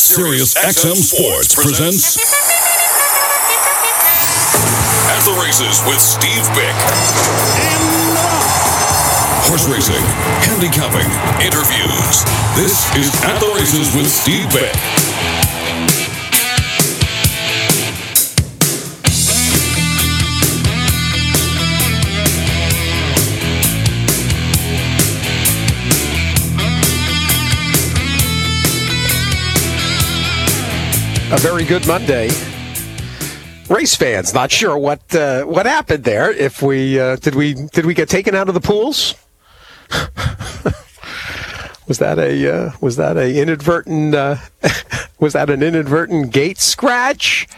Sirius XM Sports presents At the Races with Steve Bick. Horse racing, handicapping, interviews. This is At the Races with Steve Bick. A very good Monday. Race fans, not sure what happened there. If we did we get taken out of the pools? Was that an inadvertent gate scratch?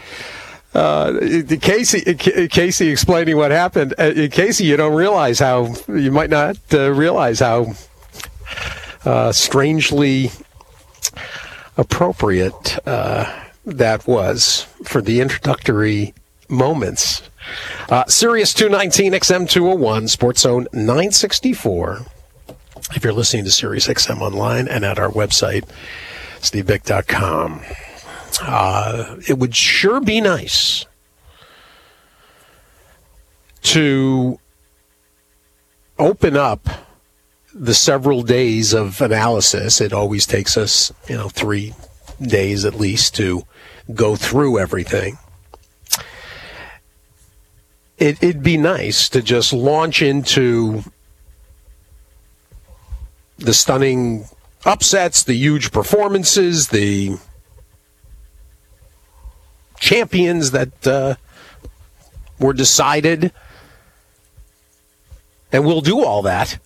Casey explaining what happened. Casey, you might not realize how strangely appropriate that was for the introductory moments. Sirius 219, XM 201, Sports Zone 964. If you're listening to Sirius XM online and at our website, stevebick.com. It would sure be nice to open up the several days of analysis. It always takes us, 3 days at least to go through everything. It'd be nice to just launch into the stunning upsets, the huge performances, the champions that were decided. And we'll do all that.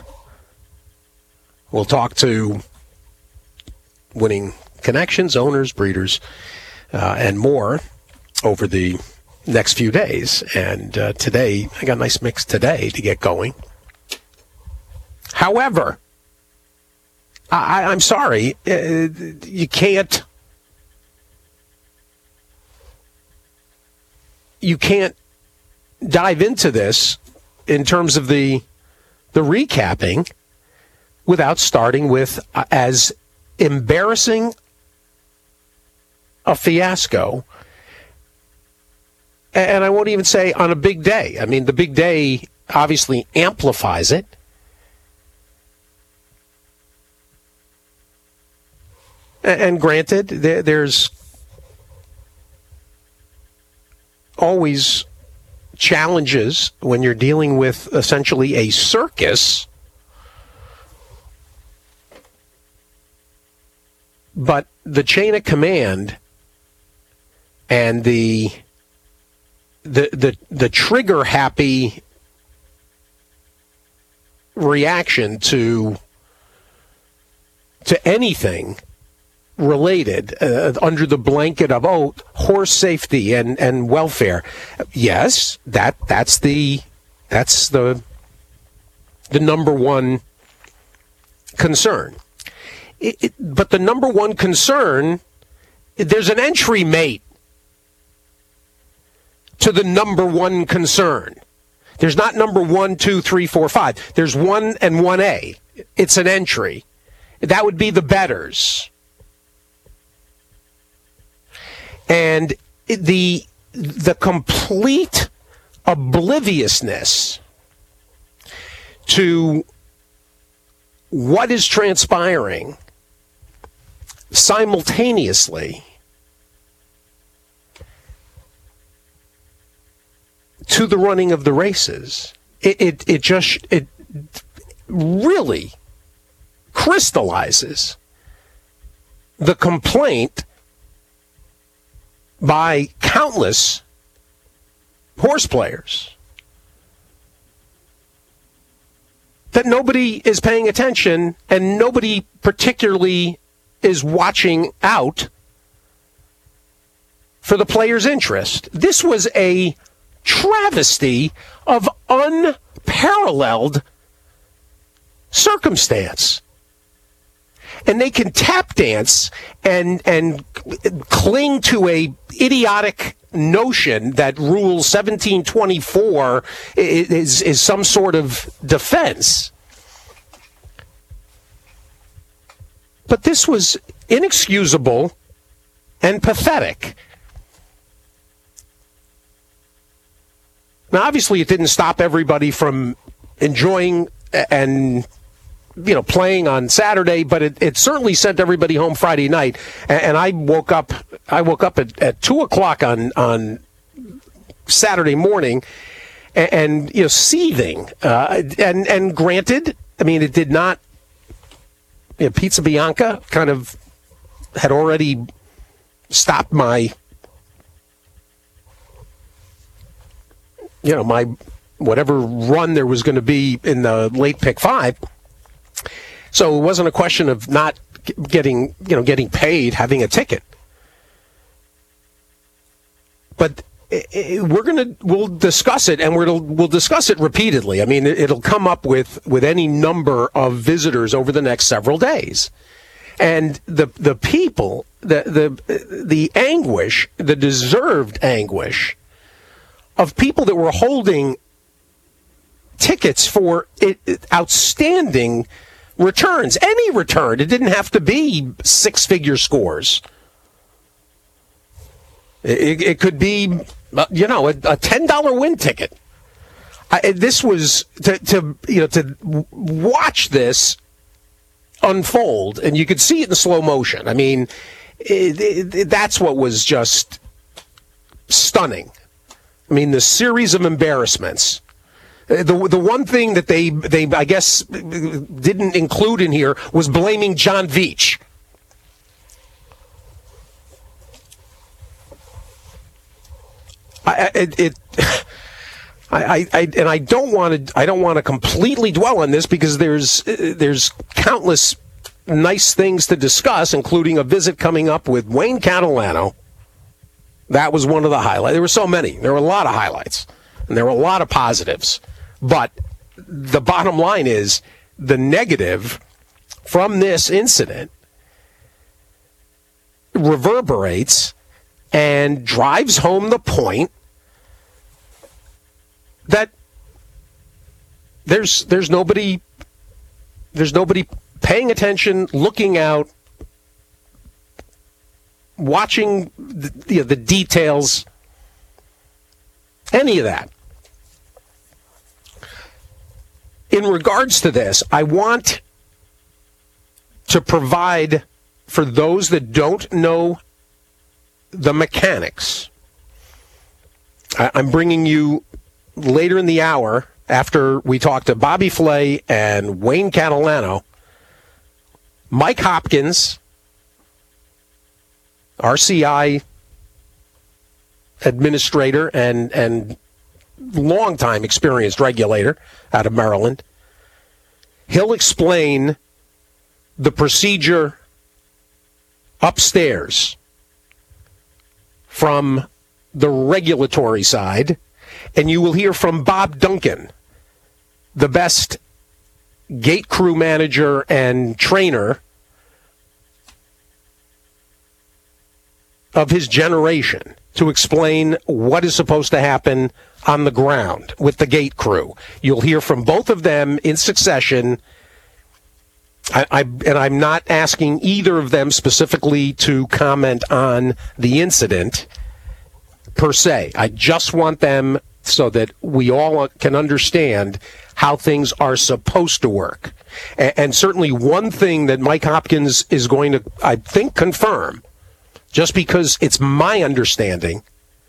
We'll talk to winning connections, owners, breeders, and more over the next few days. And today, I got a nice mix today to get going. However, I'm sorry, you can't dive into this in terms of the recapping without starting with as embarrassing a fiasco, and I won't even say on a big day. I mean, the big day obviously amplifies it. And granted, there's always challenges when you're dealing with essentially a circus. But the chain of command and the trigger happy reaction to anything related under the blanket of horse safety and welfare. Yes, that's the number one concern. But the number one concern, there's an entry mate to the number one concern. There's not number 1, 2, 3, 4, 5. There's 1 and 1A. It's an entry. That would be the bettors. And the complete obliviousness to what is transpiring simultaneously to the running of the races, it really crystallizes the complaint by countless horse players that nobody is paying attention and nobody particularly is watching out for the player's interest. This was a travesty of unparalleled circumstance. And they can tap dance and cling to a idiotic notion that Rule 1724 is some sort of defense. But this was inexcusable and pathetic. Now, obviously, it didn't stop everybody from enjoying and playing on Saturday, but it certainly sent everybody home Friday night. And I woke up at 2:00 on Saturday morning, and seething. And granted, I mean, it did not. Pizza Bianca kind of had already stopped my my whatever run there was going to be in the late pick 5. So it wasn't a question of not getting paid, having a ticket. But we'll discuss it, and we'll discuss it repeatedly. I mean, it'll come up with any number of visitors over the next several days. And the people, the anguish, the deserved anguish of people that were holding tickets for outstanding returns, any return. It didn't have to be 6-figure scores. It could be, a $10 win ticket. This was to watch this unfold, and you could see it in slow motion. I mean, that's what was just stunning. I mean, the series of embarrassments. The one thing that they I guess didn't include in here was blaming John Veach. I don't want to completely dwell on this because there's countless nice things to discuss, including a visit coming up with Wayne Catalano. That was one of the highlights. There were so many. There were a lot of highlights, and there were a lot of positives. But the bottom line is the negative from this incident reverberates and drives home the point that there's nobody paying attention, looking out, watching the details, any of that. In regards to this, I want to provide, for those that don't know the mechanics, I'm bringing you later in the hour, after we talk to Bobby Flay and Wayne Catalano, Mike Hopkins, RCI administrator and longtime experienced regulator out of Maryland. He'll explain the procedure upstairs from the regulatory side, and you will hear from Bob Duncan, the best gate crew manager and trainer of his generation, to explain what is supposed to happen on the ground with the gate crew. You'll hear from both of them in succession. I'm not asking either of them specifically to comment on the incident per se. I just want them so that we all can understand how things are supposed to work. And certainly one thing that Mike Hopkins is going to, I think, confirm, just because it's my understanding,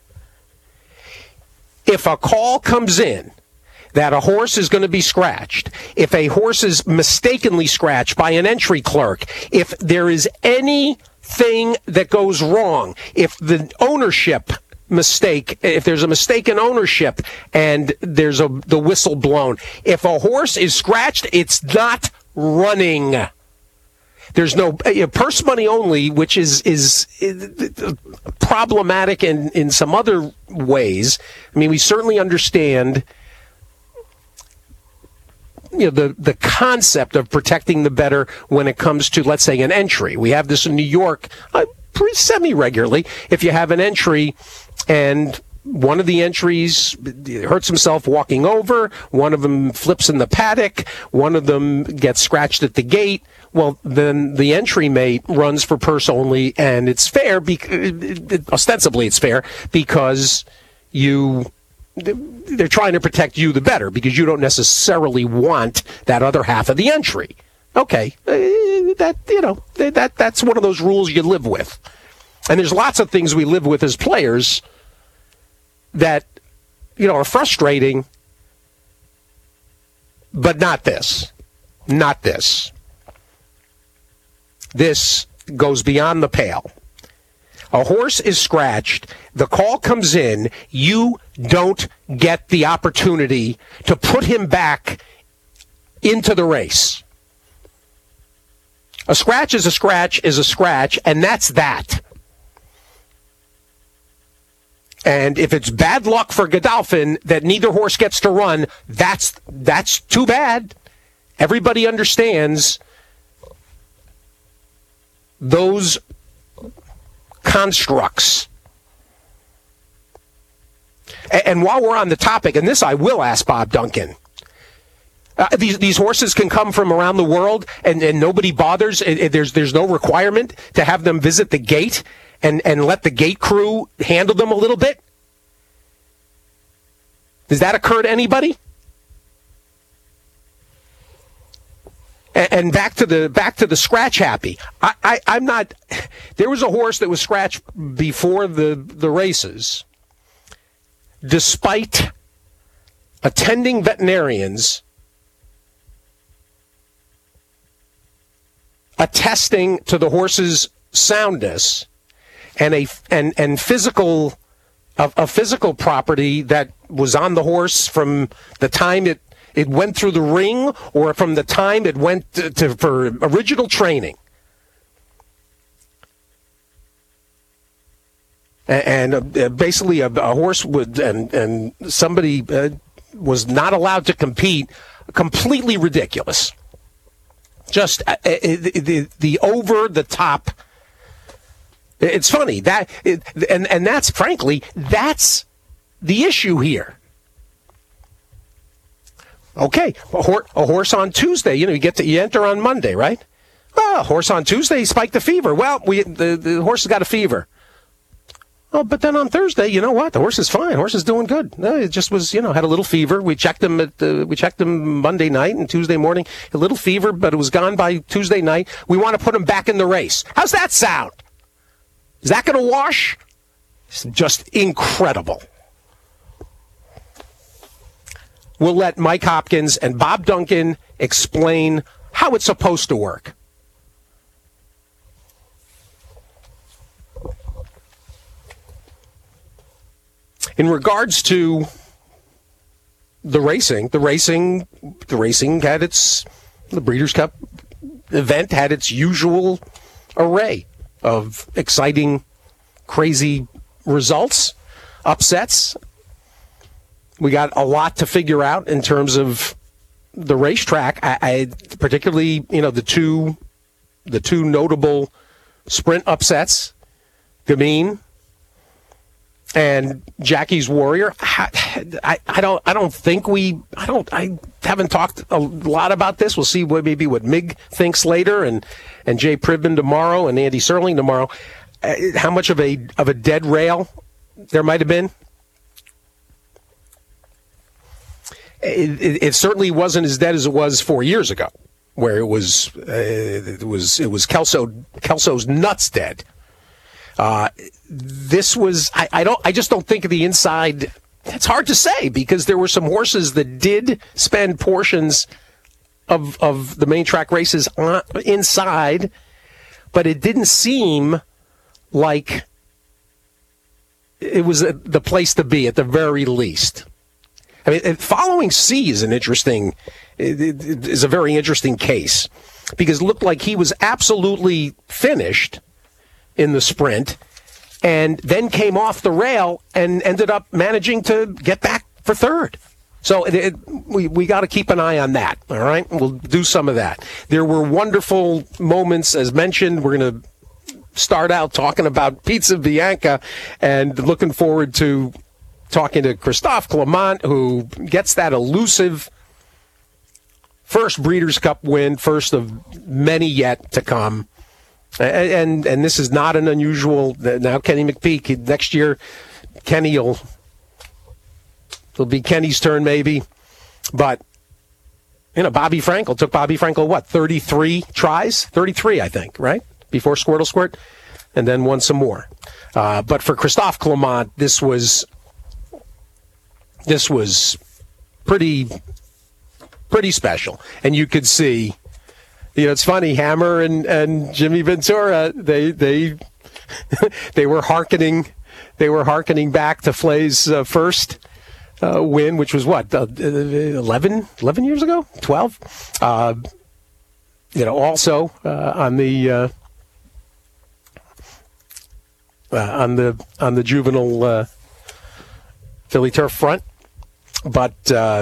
if a call comes in that a horse is going to be scratched, if a horse is mistakenly scratched by an entry clerk, if there is anything that goes wrong, if the ownership mistake, if there's a mistake in ownership and there's the whistle blown, if a horse is scratched, it's not running. There's no purse money only, which is problematic in some other ways. I mean, we certainly understand the concept of protecting the better when it comes to, let's say, an entry. We have this in New York pretty semi-regularly. If you have an entry and one of the entries hurts himself walking over, one of them flips in the paddock, one of them gets scratched at the gate. Well, then the entry mate runs for purse only, and it's fair, ostensibly it's fair, because they're trying to protect you the better, because you don't necessarily want that other half of the entry. Okay, that's one of those rules you live with. And there's lots of things we live with as players that, are frustrating, but not this. Not this. This goes beyond the pale. A horse is scratched, the call comes in, you don't get the opportunity to put him back into the race. A scratch is a scratch is a scratch, and that's that. And if it's bad luck for Godolphin that neither horse gets to run, that's too bad. Everybody understands those constructs. And while we're on the topic, and this I will ask Bob Duncan, these horses can come from around the world, and nobody bothers. There's no requirement to have them visit the gate and let the gate crew handle them a little bit. Does that occur to anybody? And back to the scratch happy. I'm not. There was a horse that was scratched before the races, despite attending veterinarians attesting to the horse's soundness and physical property that was on the horse from the time it went through the ring or from the time it went for original training. And basically a horse would, and somebody was not allowed to compete. Completely ridiculous. Just the over the top. It's funny and that's frankly, that's the issue here. Okay, a horse on Tuesday, you enter on Monday, right? Oh, a horse on Tuesday, he spiked the fever. Well, the horse has got a fever. Oh, but then on Thursday, you know what? The horse is fine. Horse is doing good. No, it just was, had a little fever. We checked him Monday night and Tuesday morning. A little fever, but it was gone by Tuesday night. We want to put him back in the race. How's that sound? Is that going to wash? It's just incredible. We'll let Mike Hopkins and Bob Duncan explain how it's supposed to work. In regards to the racing had the Breeders' Cup event had its usual array of exciting, crazy results, upsets. We got a lot to figure out in terms of the racetrack. I particularly, the two notable sprint upsets, Gamine and Jackie's Warrior. I haven't talked a lot about this. We'll see what Mig thinks later, and Jay Pribman tomorrow, and Andy Serling tomorrow. How much of a dead rail there might have been. It certainly wasn't as dead as it was 4 years ago, where it was Kelso's nuts dead. This was I just don't think of the inside. It's hard to say because there were some horses that did spend portions of the main track races inside, but it didn't seem like it was the place to be at the very least. I mean, Following C is is a very interesting case because it looked like he was absolutely finished in the sprint and then came off the rail and ended up managing to get back for third. So we got to keep an eye on that, all right? We'll do some of that. There were wonderful moments, as mentioned. We're going to start out talking about Pizza Bianca and looking forward to talking to Christophe Clement, who gets that elusive first Breeders' Cup win, first of many yet to come. And this is not an unusual. Now Kenny McPeek, next year, it'll be Kenny's turn maybe. But, Bobby Frankel took Bobby Frankel, 33 tries? 33, I think, right? Before Squirtle Squirt, and then won some more. But for Christophe Clement, this was pretty special. And you could see, it's funny, Hammer and Jimmy Ventura, they were hearkening back to Flay's first win, which was 11 years ago, 12. Also on the juvenile Philly turf front, but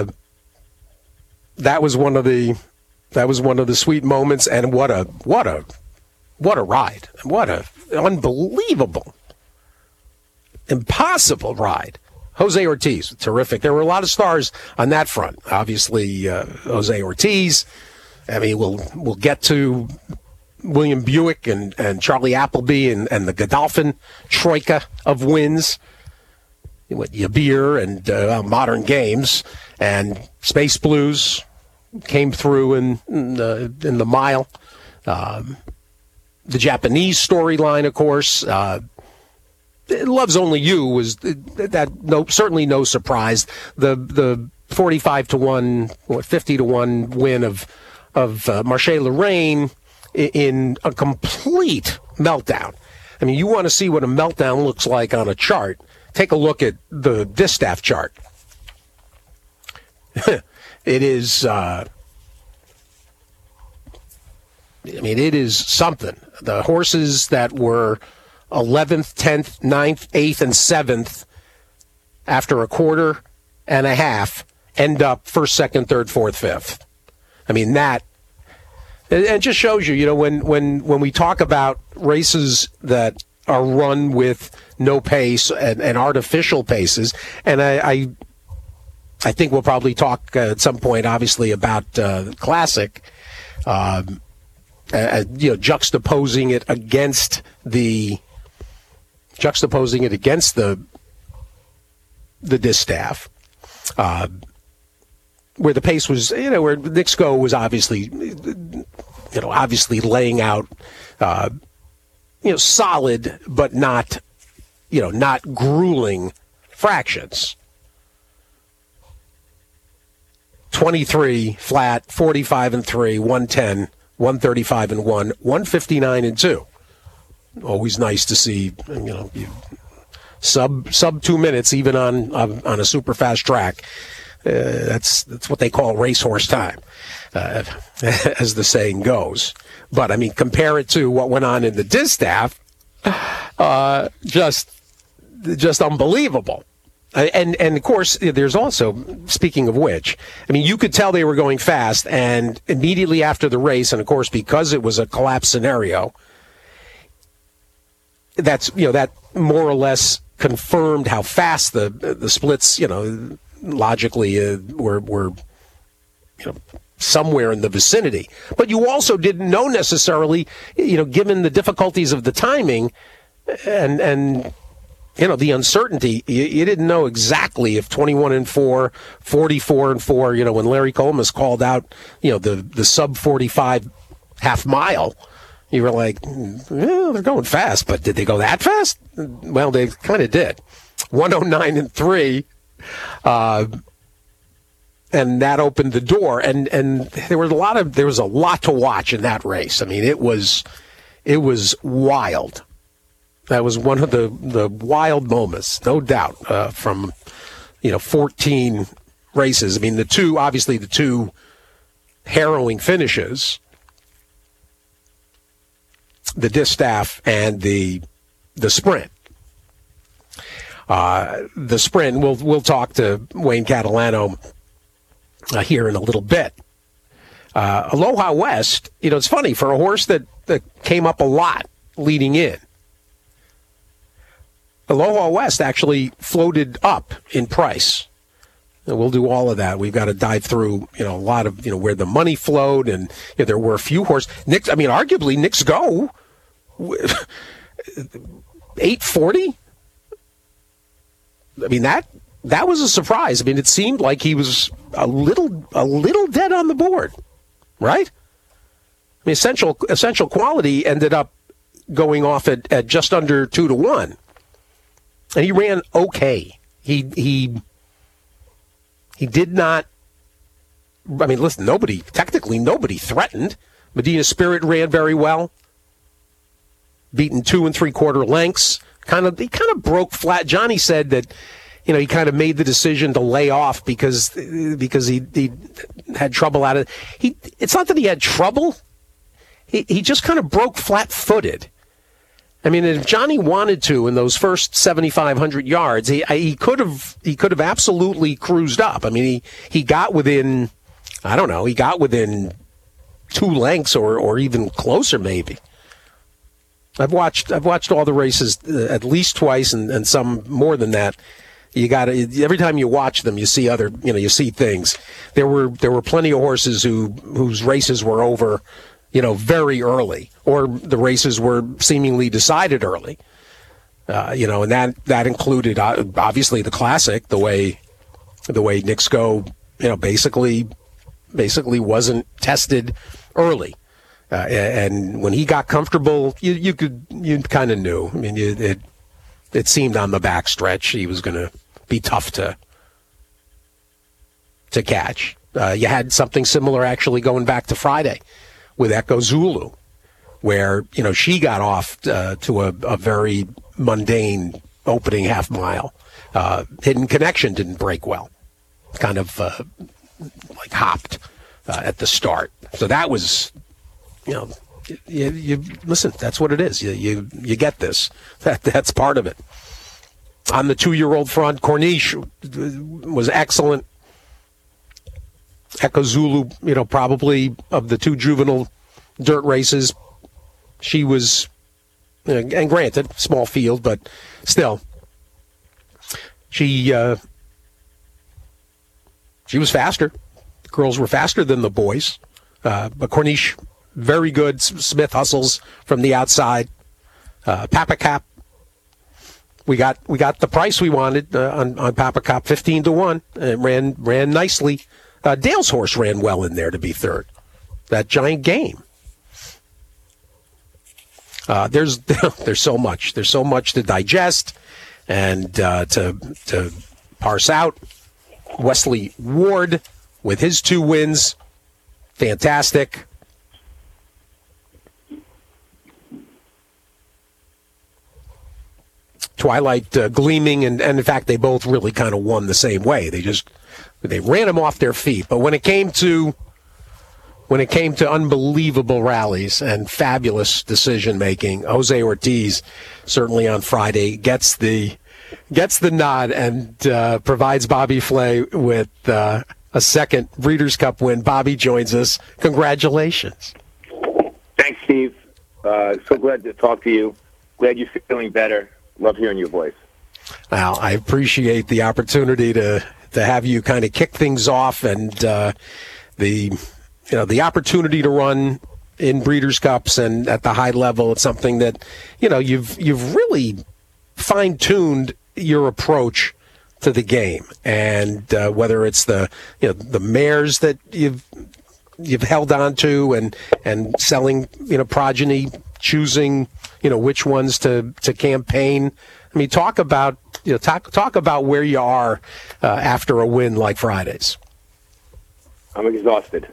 that was one of the sweet moments, and what a ride, what a unbelievable, impossible ride. Jose Ortiz, terrific. There were a lot of stars on that front. Obviously, Jose Ortiz. I mean, we'll get to William Buick and Charlie Appleby and the Godolphin troika of wins. Yabir and Modern Games and Space Blues came through in the mile. The Japanese storyline, of course. Love's Only You was certainly no surprise. The 45-1, 50-1 win of Marche Lorraine in a complete meltdown. I mean, you want to see what a meltdown looks like on a chart. Take a look at the Distaff chart. It is, it is something. The horses that were 11th, 10th, 9th, 8th, and 7th after a quarter and a half end up 1st, 2nd, 3rd, 4th, 5th. I mean, that, it just shows you, when we talk about races that are run with no pace and artificial paces, and I think we'll probably talk at some point, obviously, about Classic, juxtaposing it against the Distaff, where the pace was, where Nick Sco was obviously laying out, solid, but not grueling fractions. 23 flat, 45-3, 110, 135-1, 159-2. Always nice to see, sub 2 minutes, even on a super fast track. That's what they call racehorse time, as the saying goes. But I mean, compare it to what went on in the Distaff, just unbelievable. And of course, there's also, speaking of which, I mean, you could tell they were going fast, and immediately after the race, and of course, because it was a collapse scenario, that more or less confirmed how fast the splits, logically were somewhere in the vicinity. But you also didn't know necessarily, given the difficulties of the timing and the uncertainty, you didn't know exactly if 21-4, 44-4, when Larry Collmus called out, the sub 45 half mile, you were like, well, they're going fast, but did they go that fast? Well, they kind of did. 109-3, and that opened the door, and there was a lot to watch in that race. I mean, it was wild. That was one of the wild moments, no doubt, from 14 races. I mean, the two harrowing finishes, the Distaff and the sprint. The sprint, we'll talk to Wayne Catalano here in a little bit. Aloha West, it's funny, for a horse that came up a lot leading in, Aloha West actually floated up in price. And we'll do all of that. We've got to dive through, a lot of, where the money flowed, and there were a few horses. Arguably, Knicks Go, 840. That was a surprise. It seemed like he was a little dead on the board, right? Essential Quality ended up going off at just under 2-1, and he ran okay. He did not. Listen, nobody threatened. Medina Spirit ran very well, beaten 2 3/4 lengths. He kind of broke flat. Johnny said that, he kind of made the decision to lay off because he had trouble out of it. It's not that he had trouble. He just kind of broke flat-footed. If Johnny wanted to in those first 7,500 yards, he could have absolutely cruised up. He got within, he got within 2 lengths or even closer maybe. I've watched all the races at least twice and some more than that. Every time you watch them, you see you see things. There were plenty of horses whose races were over, very early, or the races were seemingly decided early. And that included obviously the Classic, the way Knicks Go, basically wasn't tested early. And when he got comfortable, you kind of knew. It seemed on the backstretch he was going to be tough to catch. You had something similar actually going back to Friday with Echo Zulu, where she got off to a very mundane opening half mile. Hidden Connection didn't break well, kind of hopped at the start. So that was. You listen. That's what it is. You get this. That's part of it. On the 2-year-old front, Corniche was excellent. Echo Zulu, probably of the 2 juvenile dirt races, she was, and granted, small field, but still, she was faster. The girls were faster than the boys, but Corniche. Very good. Smith hustles from the outside. Papa Cap. We got the price we wanted on Papa Cap, 15-1. It ran nicely. Dale's horse ran well in there to be third. That Giant Game. There's so much. There's so much to digest and to parse out. Wesley Ward with his 2 wins, fantastic. Twilight Gleaming, and in fact, they both really kind of won the same way. They ran them off their feet. But when it came to unbelievable rallies and fabulous decision making, Jose Ortiz certainly on Friday gets the nod and provides Bobby Flay with a second Breeders' Cup win. Bobby joins us. Congratulations. Thanks, Steve. So glad to talk to you. Glad you're feeling better. Love hearing your voice. Well, I appreciate the opportunity to have you kind of kick things off, and the opportunity to run in Breeders' Cups and at the high level. It's something that you've really fine-tuned your approach to the game, and whether it's the mares that you've held on to and selling progeny, choosing which ones to campaign. Talk about where you are after a win like Friday's. I'm exhausted.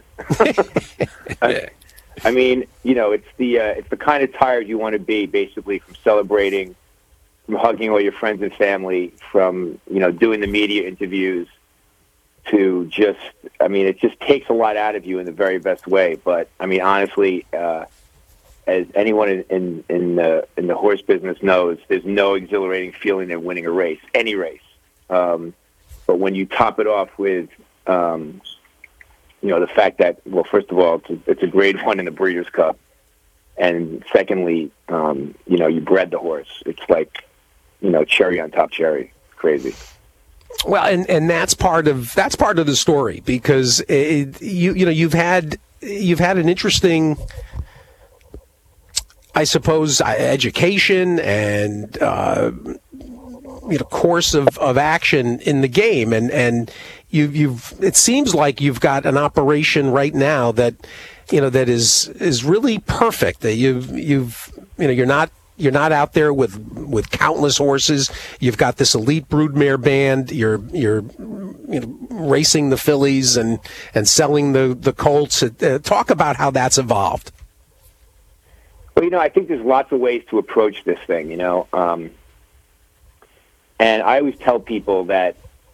It's the kind of tired you want to be, basically, from celebrating, from hugging all your friends and family, from doing the media interviews, to just, it just takes a lot out of you in the very best way. But honestly, as anyone in the horse business knows, there's no exhilarating feeling than winning a race, any race. But when you top it off with, the fact that, well, first of all, it's a grade 1 in the Breeders' Cup, and secondly, you bred the horse. It's like cherry on top cherry. Crazy. Well, and that's part of the story, because you've had an interesting, I suppose, education and course of action in the game, and you've it seems like you've got an operation right now that that is really perfect. That you're not out there with countless horses. You've got this elite broodmare band. You're racing the fillies and selling the colts. Talk about how that's evolved. Well, I think there's lots of ways to approach this thing, and I always tell people that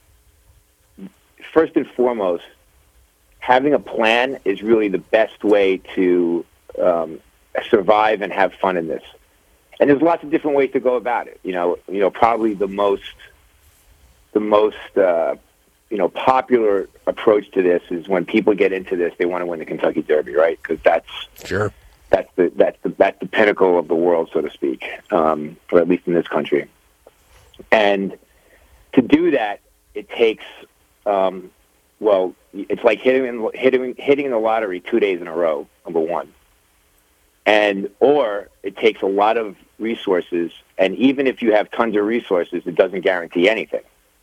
first and foremost, having a plan is really the best way to survive and have fun in this. And there's lots of different ways to go about it. Probably the most popular approach to this is when people get into this, they want to win the Kentucky Derby, right? Because that's the pinnacle of the world, so to speak, or at least in this country. And to do that, it takes it's like hitting the lottery 2 days in a row. Number one. Or it takes a lot of resources, and even if you have tons of resources, it doesn't guarantee anything.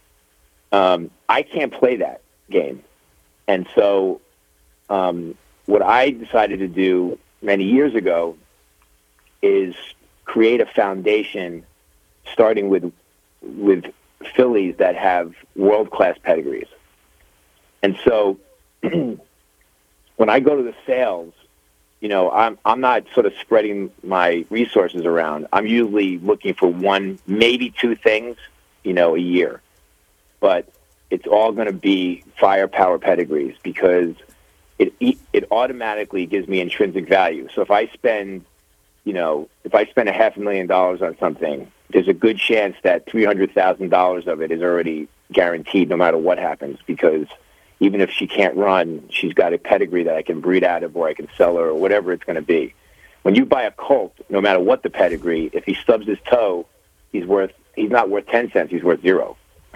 I can't play that game. And so what I decided to do many years ago is create a foundation starting with fillies that have world-class pedigrees. And so when I go to the sales, I'm not sort of spreading my resources around. I'm usually looking for one, maybe two things, a year. But it's all going to be firepower pedigrees, because it automatically gives me intrinsic value. So if I spend $500,000 on something, there's a good chance that $300,000 of it is already guaranteed no matter what happens, because even if she can't run, she's got a pedigree that I can breed out of, or I can sell her, or whatever it's going to be. When you buy a colt, no matter what the pedigree, if he stubs his toe, he's not worth 10 cents, he's worth zero.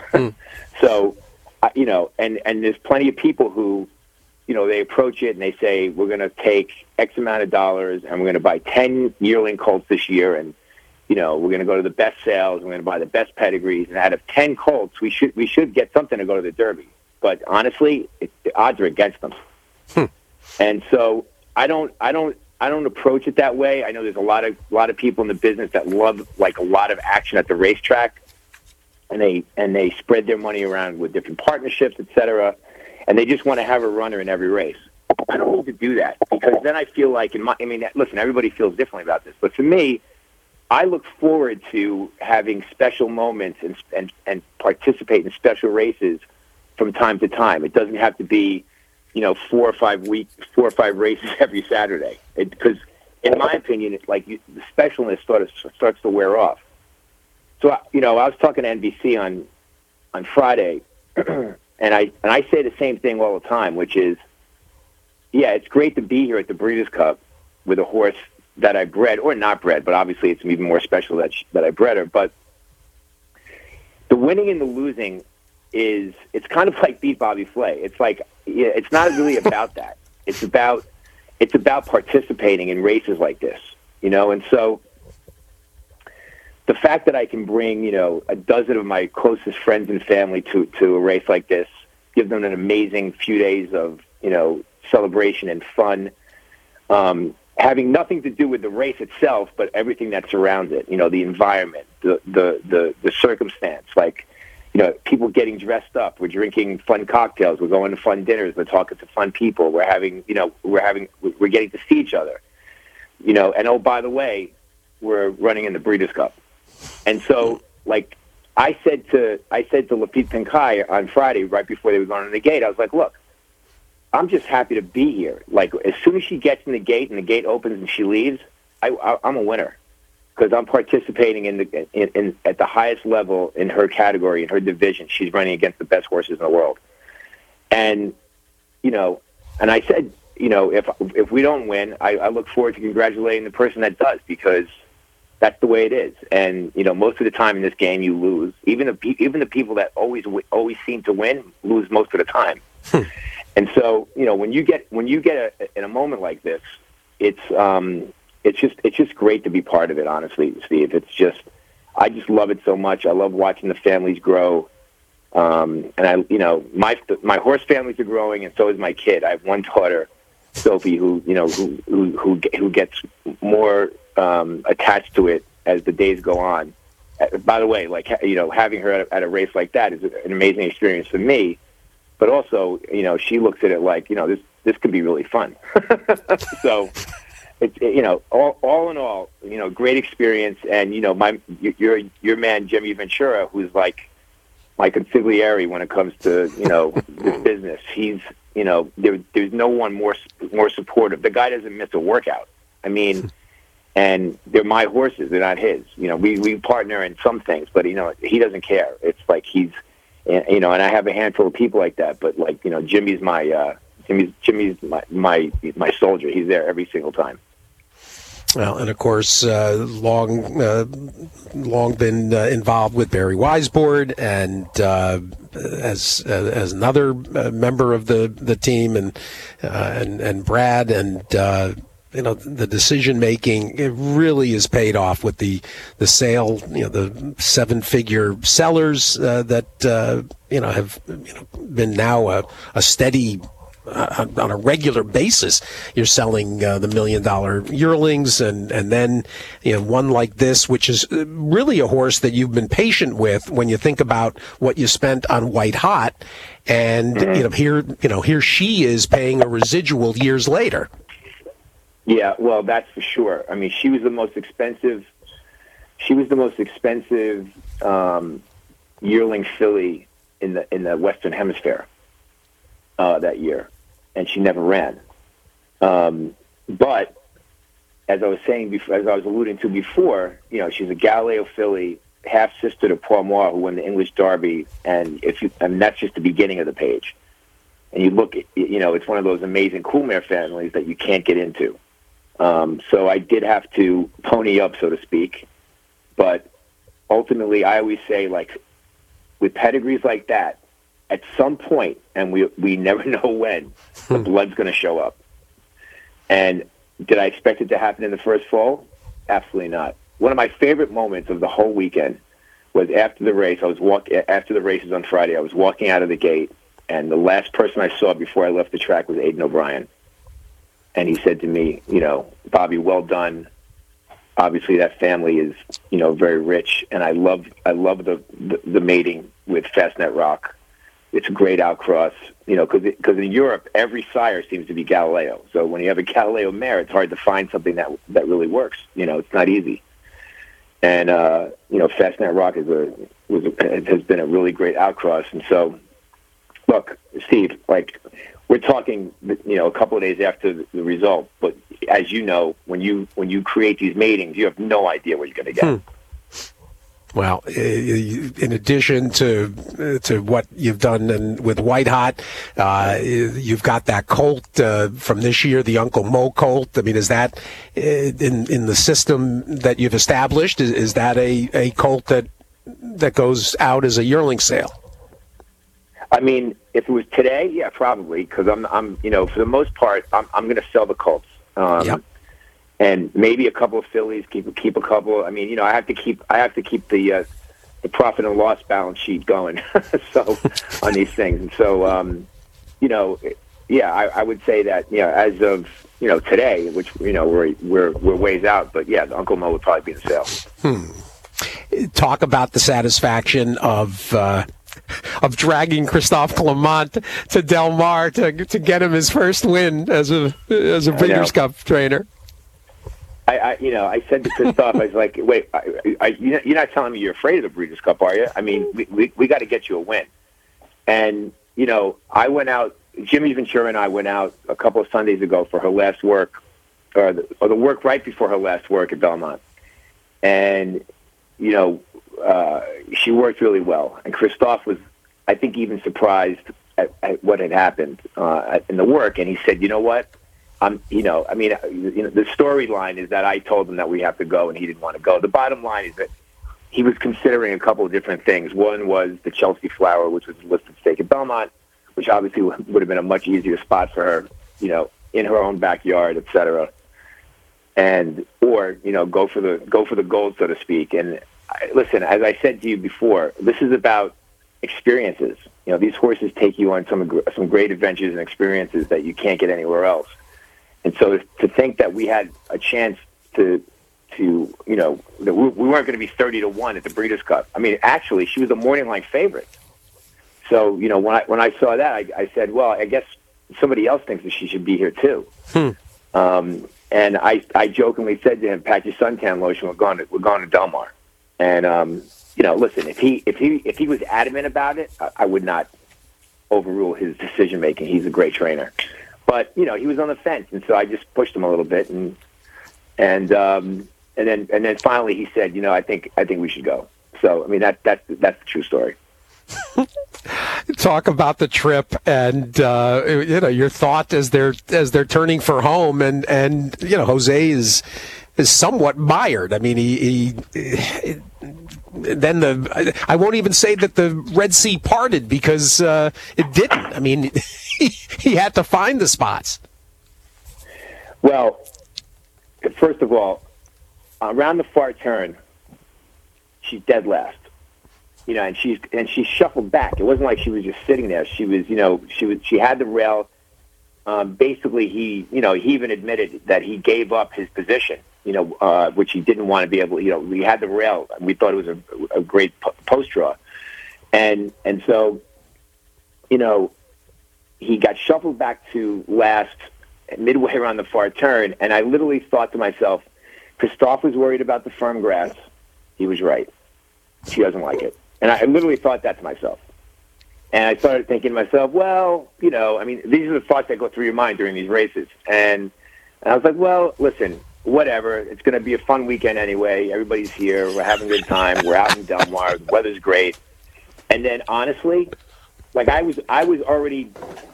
So, and there's plenty of people who, they approach it and they say, we're going to take X amount of dollars and we're going to buy 10 yearling colts this year, and we're going to go to the best sales, we're going to buy the best pedigrees, and out of 10 colts, we should get something to go to the Derby. But honestly, the odds are against them. And so I don't approach it that way. I know there's a lot of people in the business that love like a lot of action at the racetrack, and they spread their money around with different partnerships, etc. And they just want to have a runner in every race. I don't need to do that, because then I feel like listen, everybody feels differently about this, but for me, I look forward to having special moments and participate in special races from time to time. It doesn't have to be, 4 or 5 races every Saturday. Because, in my opinion, it's like the specialness starts to wear off. So, I was talking to NBC on Friday, and I say the same thing all the time, which is, yeah, it's great to be here at the Breeders' Cup with a horse that I bred, or not bred, but obviously it's even more special that I bred her. But the winning and the losing it's kind of like Beat Bobby Flay. It's like, it's not really about that. It's about participating in races like this, and so the fact that I can bring, a dozen of my closest friends and family to a race like this, give them an amazing few days of, celebration and fun, having nothing to do with the race itself, but everything that surrounds it, the environment, the circumstance, like, people getting dressed up. We're drinking fun cocktails. We're going to fun dinners. We're talking to fun people. We're getting to see each other. And oh, by the way, we're running in the Breeders' Cup. And so, like, I said to Lapeet Pinkai on Friday, right before they were going to the gate, I was like, look, I'm just happy to be here. Like, as soon as she gets in the gate and the gate opens and she leaves, I'm a winner, because I'm participating at the highest level in her category, in her division. She's running against the best horses in the world. And, and I said, if we don't win, I look forward to congratulating the person that does, because, that's the way it is. And most of the time in this game, you lose. Even the people that always seem to win lose most of the time. And so, when you get in a moment like this, it's just great to be part of it. Honestly, Steve, I just love it so much. I love watching the families grow. And my horse families are growing, and so is my kid. I have one daughter, Sophie, who gets more attached to it as the days go on. By the way, having her at a race like that is an amazing experience for me. But also, she looks at it like, this could be really fun. So, it's all in all, great experience. And your man Jimmy Ventura, who's like my consigliere when it comes to this business. He's there's no one more supportive. The guy doesn't miss a workout. I mean, and they're my horses; they're not his. We partner in some things, but he doesn't care. It's like he's and I have a handful of people like that. But Jimmy's my my soldier. He's there every single time. Well, and of course, long been involved with Barry Weisbord, and as another member of the team, and Brad, and the decision making, it really is paid off with the sale. The 7-figure sellers that have been now a steady. On a regular basis, you're selling the $1 million yearlings, and then one like this, which is really a horse that you've been patient with when you think about what you spent on White Hot, and here she is paying a residual years later. Yeah, well, that's for sure. I mean, she was the most expensive. She was the most expensive yearling filly in the Western Hemisphere that year. And she never ran. But as I was saying before, as I was alluding to before, she's a Galileo filly, half sister to Paul Moore, who won the English Derby, and that's just the beginning of the page. And you look at, it's one of those amazing Coolmare families that you can't get into. So I did have to pony up, so to speak. But ultimately, I always say, with pedigrees like that, at some point, and we never know when, the blood's going to show up. And did I expect it to happen in the first fall? Absolutely not. One of my favorite moments of the whole weekend was after the race. After the races on Friday, I was walking out of the gate, and the last person I saw before I left the track was Aidan O'Brien. And he said to me, Bobby, well done. Obviously, that family is, very rich, and I love the mating with Fastnet Rock. It's a great outcross, because in Europe, every sire seems to be Galileo. So when you have a Galileo mare, it's hard to find something that really works. It's not easy. And, Fastnet Rock has been a really great outcross. And so, look, Steve, we're talking, a couple of days after the result. But as you know, when you create these matings, you have no idea what you're going to get. Well, in addition to what you've done with White Hot, you've got that colt from this year, the Uncle Mo colt. I mean, is that in the system that you've established? Is that a colt that goes out as a yearling sale? I mean, if it was today, yeah, probably, because I'm for the most part, I'm going to sell the colts. Yep. And maybe a couple of fillies, keep a couple. I mean, I have to keep the profit and loss balance sheet going. So on these things, and so I would say that as of today, which we're ways out, but yeah, the Uncle Mo would probably be the sale. Talk about the satisfaction of dragging Christophe Clement to Del Mar to get him his first win as a Breeders' Cup trainer. I said to Christophe, I was like, wait, you're not telling me you're afraid of the Breeders' Cup, are you? I mean, we got to get you a win. And, I went out, Jimmy Ventura and I went out a couple of Sundays ago for her last work, or the work right before her last work at Belmont. And, she worked really well. And Christophe was, I think, even surprised at what had happened in the work. And he said, you know what? The storyline is that I told him that we have to go, and he didn't want to go. The bottom line is that he was considering a couple of different things. One was the Chelsea Flower, which was a listed stake at Belmont, which obviously would have been a much easier spot for her, in her own backyard, et cetera. Or go for the gold, so to speak. And listen, as I said to you before, this is about experiences. These horses take you on some great adventures and experiences that you can't get anywhere else. And so to think that we had a chance that we weren't going to be 30-1 at the Breeders' Cup. I mean, actually, she was a morning line favorite. So when I saw that, I said, well, I guess somebody else thinks that she should be here too. And I jokingly said to him, "Pack your suntan lotion. We're going to Del Mar." And listen, if he was adamant about it, I would not overrule his decision making. He's a great trainer, but he was on the fence, and so I just pushed him a little bit, and then finally he said, I think we should go. So I mean that's the true story. Talk about the trip and your thought as they're turning for home, and Jose is somewhat mired. I mean, he then I won't even say that the Red Sea parted, because it didn't. I mean, he had to find the spots. Well, first of all, around the far turn, she's dead last. And she shuffled back. It wasn't like she was just sitting there. She was, she had the rail. Basically, he even admitted that he gave up his position, which he didn't want to be able. We had the rail. We thought it was a great post draw, and so, he got shuffled back to last, midway around the far turn, and I literally thought to myself, Christophe was worried about the firm grass. He was right. She doesn't like it. And I literally thought that to myself. And I started thinking to myself, well, these are the thoughts that go through your mind during these races. And I was like, well, listen, whatever. It's going to be a fun weekend anyway. Everybody's here. We're having a good time. We're out in Del Mar. The weather's great. And then, honestly, I was already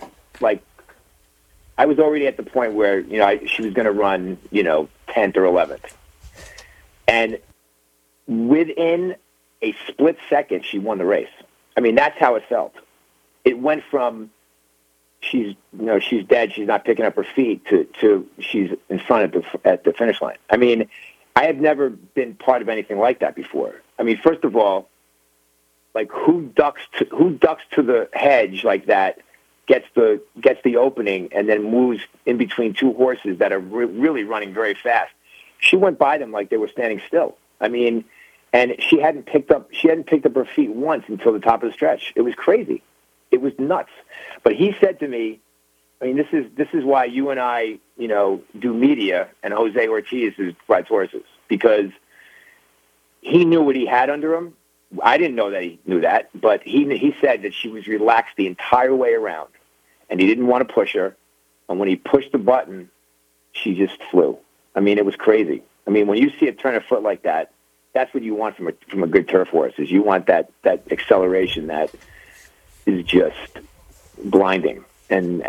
at the point where, she was going to run, 10th or 11th. And within a split second, she won the race. I mean, that's how it felt. It went from she's dead, she's not picking up her feet, to she's in front at the finish line. I mean, I have never been part of anything like that before. I mean, first of all, who ducks to the hedge like that, gets the opening, and then moves in between two horses that are really running very fast. She went by them like they were standing still. I mean. And she hadn't picked up her feet once until the top of the stretch. It was crazy. It was nuts. But he said to me, I mean, this is why you and I, do media, and Jose Ortiz rides horses, because he knew what he had under him. I didn't know that he knew that, but he said that she was relaxed the entire way around, and he didn't want to push her. And when he pushed the button, she just flew. I mean, it was crazy. I mean, when you see a turn of foot like that, that's what you want from a good turf horse. Is you want that acceleration that is just blinding. And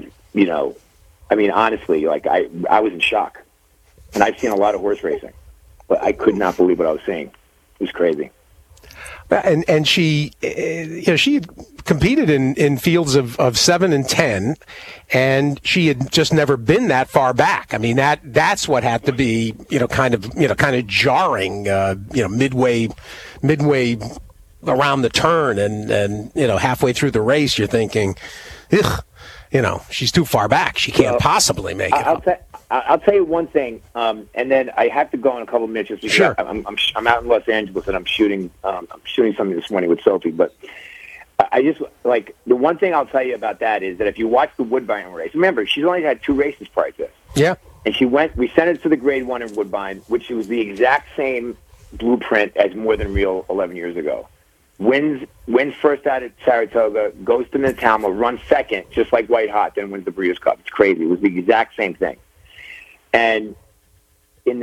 I mean, honestly, I was in shock. And I've seen a lot of horse racing, but I could not believe what I was seeing. It was crazy. And she, she competed in fields of 7 and 10, and she had just never been that far back. I mean, that's what had to be, kind of jarring, midway around the turn, and halfway through the race, you're thinking, ugh, she's too far back. She can't possibly make it. I'll tell you one thing, and then I have to go in a couple of minutes. Because sure. I'm out in Los Angeles, and I'm shooting something this morning with Sophie. But I just the one thing I'll tell you about that is that if you watch the Woodbine race, remember she's only had 2 races prior to this. Yeah. And we sent it to the Grade 1 in Woodbine, which was the exact same blueprint as More Than Real 11 years ago. Wins first out at Saratoga, goes to Mentalma, runs second, just like White Hot, then wins the Breeders' Cup. It's crazy. It was the exact same thing. And in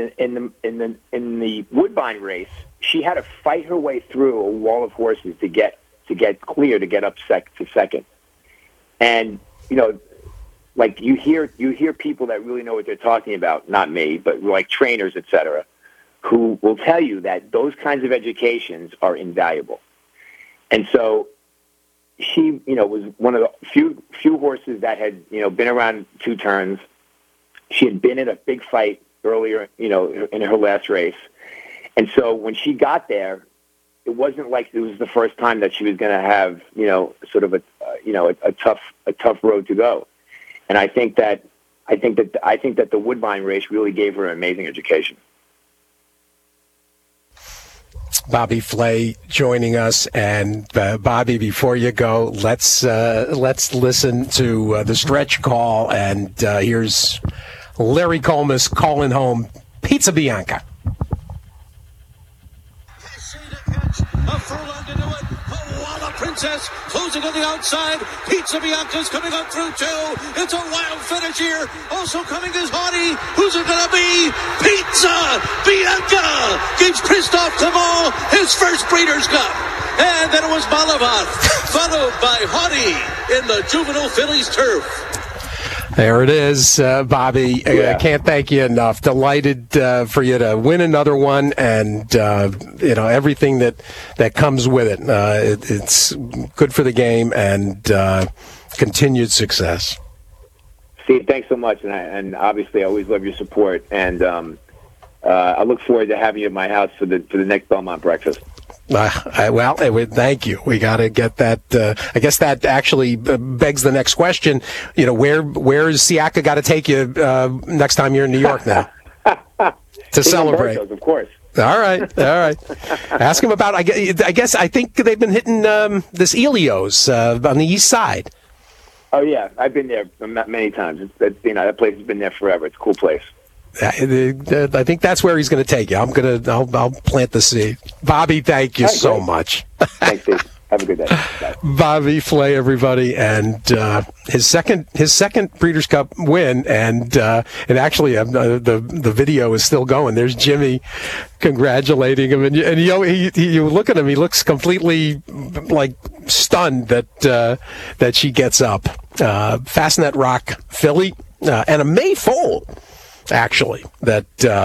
the Woodbine race, she had to fight her way through a wall of horses to get clear, to get up to second. And like you hear people that really know what they're talking about, not me, but like trainers, et cetera, who will tell you that those kinds of educations are invaluable. And so she, was one of the few horses that had, been around 2 turns. She had been in a big fight earlier, in her last race. And so when she got there, it wasn't like it was the first time that she was going to have, sort of a tough road to go. And I think that the Woodbine race really gave her an amazing education. Bobby Flay joining us, and Bobby, before you go, let's listen to the stretch call, and here's Larry Collmus calling home Pizza Bianca. A furlong to do it. Koala Princess closing on the outside. Pizza Bianca's coming up through 2. It's a wild finish here. Also coming is Haughty. Who's it going to be? Pizza Bianca gives Christophe Clement his first Breeders' Cup. And then it was Bolivar, followed by Haughty in the Juvenile Fillies Turf. There it is, Bobby. Yeah. I can't thank you enough. Delighted for you to win another one, and everything that comes with it. It's good for the game and continued success. Steve, thanks so much, and obviously I always love your support. And I look forward to having you at my house for the next Belmont breakfast. Thank you. We got to get that. I guess that actually begs the next question. Where's Siaka got to take you next time you're in New York now to celebrate? Of course. All right. Ask him about. I think they've been hitting this Elios on the east side. Oh yeah, I've been there many times. That place has been there forever. It's a cool place. I think that's where he's going to take you. I'll plant the seed. Bobby, thank you so much. Thanks, Steve. Have a good day. Bye. Bobby Flay, everybody, and his second Breeders' Cup win, and actually the video is still going. There's Jimmy congratulating him, and you look at him, he looks completely like stunned that she gets up. Fastnet Rock filly and a May foal. Actually, that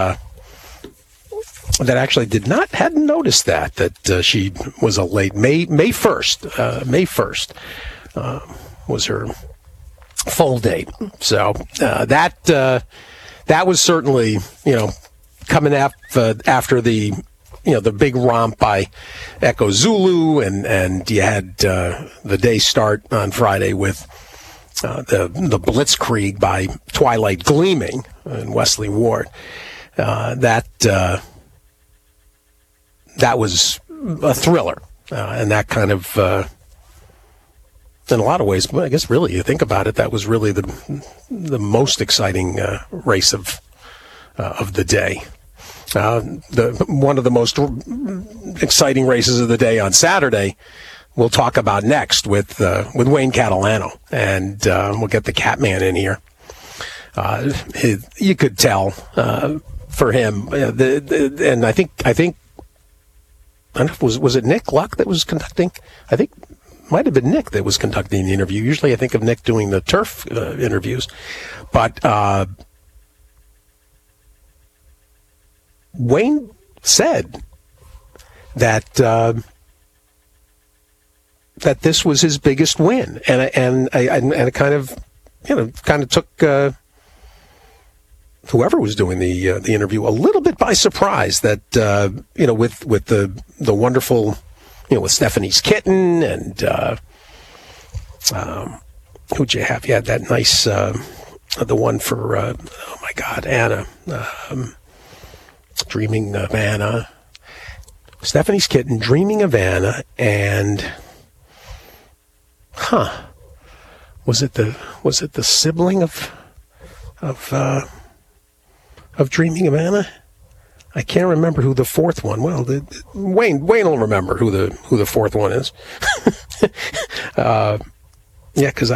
actually hadn't noticed that she was a late May 1st was her full date. So that was certainly coming after the big romp by Echo Zulu, and you had the day start on Friday with the Blitzkrieg by Twilight Gleaming and Wesley Ward. That was a thriller, and that kind of, in a lot of ways, I guess really you think about it, that was really the most exciting race of the day. One of the most exciting races of the day on Saturday we'll talk about next with Wayne Catalano, and we'll get the Catman in here. You could tell for him, and I think I don't know if was it Nick Luck that was conducting? I think it might have been Nick that was conducting the interview. Usually, I think of Nick doing the turf interviews, but Wayne said that this was his biggest win, and it kind of took whoever was doing the interview a little bit by surprise that with the wonderful with Stephanie's Kitten and who'd you have? You had that nice the one for oh my God, Anna, Dreaming of Anna, Stephanie's Kitten, Dreaming of Anna, and was it the sibling of Dreaming of Anna? I can't remember who the fourth one. Well, Wayne will remember who the fourth one is. Yeah, because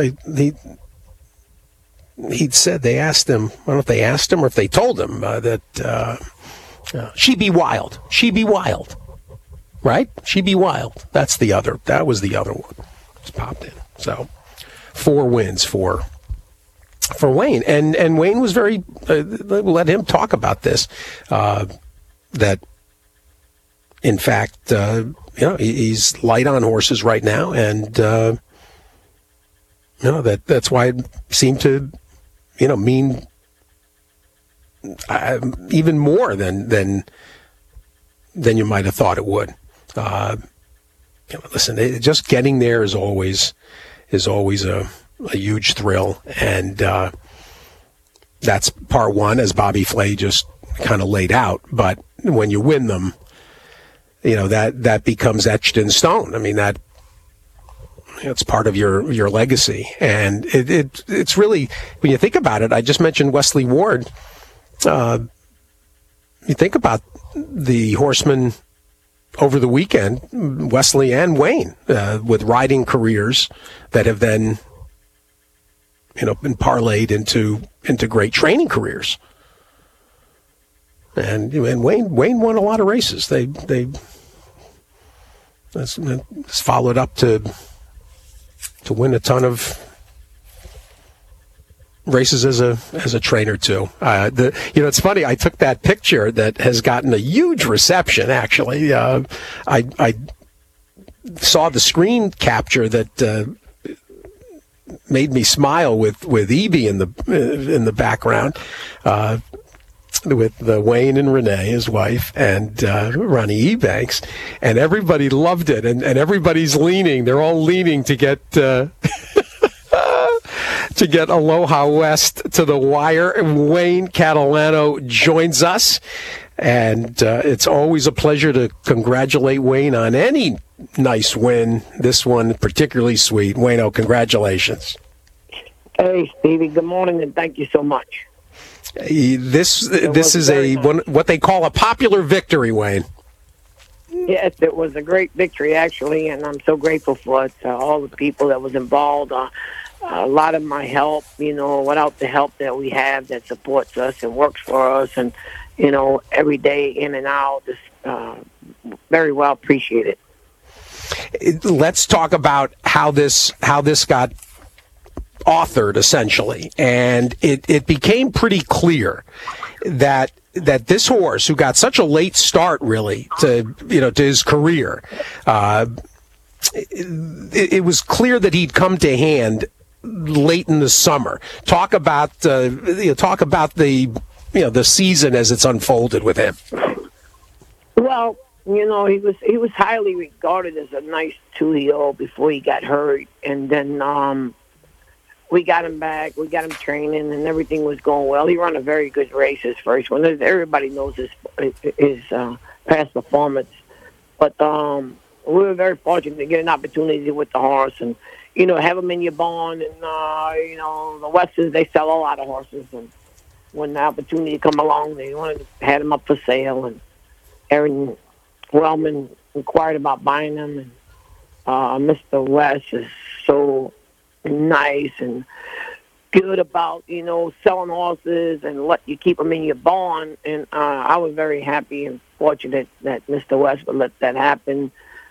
he'd said they asked him. I don't know if they asked him or if they told him that She Be Wild. She Be Wild, right? She Be Wild. That was the other one. Just popped in. So 4 wins for for Wayne. And Wayne was very, let him talk about this, that in fact, he's light on horses right now. And, that's why it seemed to, mean even more than you might have thought it would. Listen, just getting there is always a huge thrill, and that's part one, as Bobby Flay just kind of laid out. But when you win them, that becomes etched in stone. I mean, it's part of your legacy, and it's really, when you think about it. I just mentioned Wesley Ward. You think about the horsemen over the weekend, Wesley and Wayne, with riding careers that have then, been parlayed into great training careers. And Wayne won a lot of races. That's followed up to win a ton of races as a trainer too. It's funny. I took that picture that has gotten a huge reception. Actually, I saw the screen capture that made me smile with Evie in the background, with Wayne and Renee, his wife, and Ronnie Ebanks, and everybody loved it, and everybody's leaning. They're all leaning to get. To get Aloha West to the wire. And Wayne Catalano joins us, and it's always a pleasure to congratulate Wayne on any nice win. This one particularly sweet. Wayno, congratulations. Hey, Stevie, good morning, and thank you so much. This is what they call a popular victory, Wayne. Yes, it was a great victory, actually, and I'm so grateful for it. All the people that was involved, a lot of my help, without the help that we have that supports us and works for us, and, every day in and out, just very well appreciated. Let's talk about how this got authored, essentially, and it became pretty clear that this horse, who got such a late start, really, to his career, it was clear that he'd come to hand late in the summer. Talk about the season as it's unfolded with him. Well, he was highly regarded as a nice 2-year-old before he got hurt, and then we got him back. We got him training, and everything was going well. He ran a very good race his first one. Everybody knows his past performance, but we were very fortunate to get an opportunity with the horse, and have him in your barn. And the Westerns, they sell a lot of horses, and when the opportunity come along, they had him up for sale. And Aaron Wellman inquired about buying them, and Mr. West is so nice and good about selling horses and let you keep them in your barn. And I was very happy and fortunate that Mr. West would let that happen.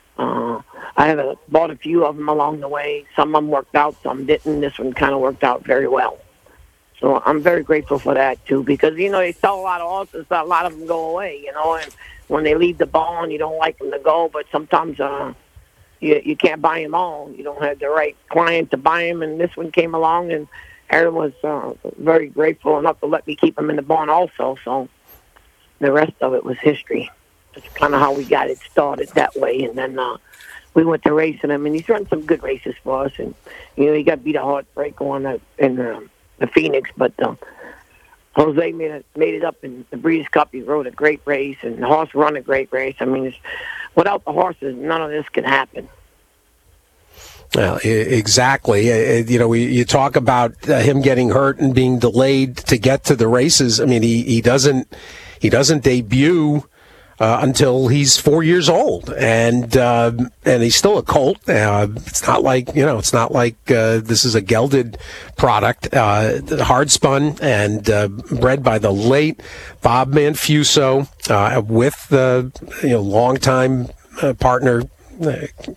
I bought a few of them along the way. Some of them worked out, some didn't. This one kind of worked out very well. So I'm very grateful for that, too, because, they sell a lot of horses, so a lot of them go away, and when they leave the barn, you don't like them to go, but sometimes you can't buy them all. You don't have the right client to buy them, and this one came along, and Aaron was very grateful enough to let me keep them in the barn also, so the rest of it was history. That's kind of how we got it started that way, and then we went to racing him, and he's run some good races for us, and he got beat a heartbreaker in the Phoenix, but Jose made it up in the Breeders' Cup. He rode a great race, and the horse run a great race. I mean, without the horses, none of this could happen. Well, exactly. You talk about him getting hurt and being delayed to get to the races. I mean, he doesn't debut until he's 4 years old, and he's still a colt. It's not like this is a gelded product. Hard spun and bred by the late Bob Manfuso, with the longtime partner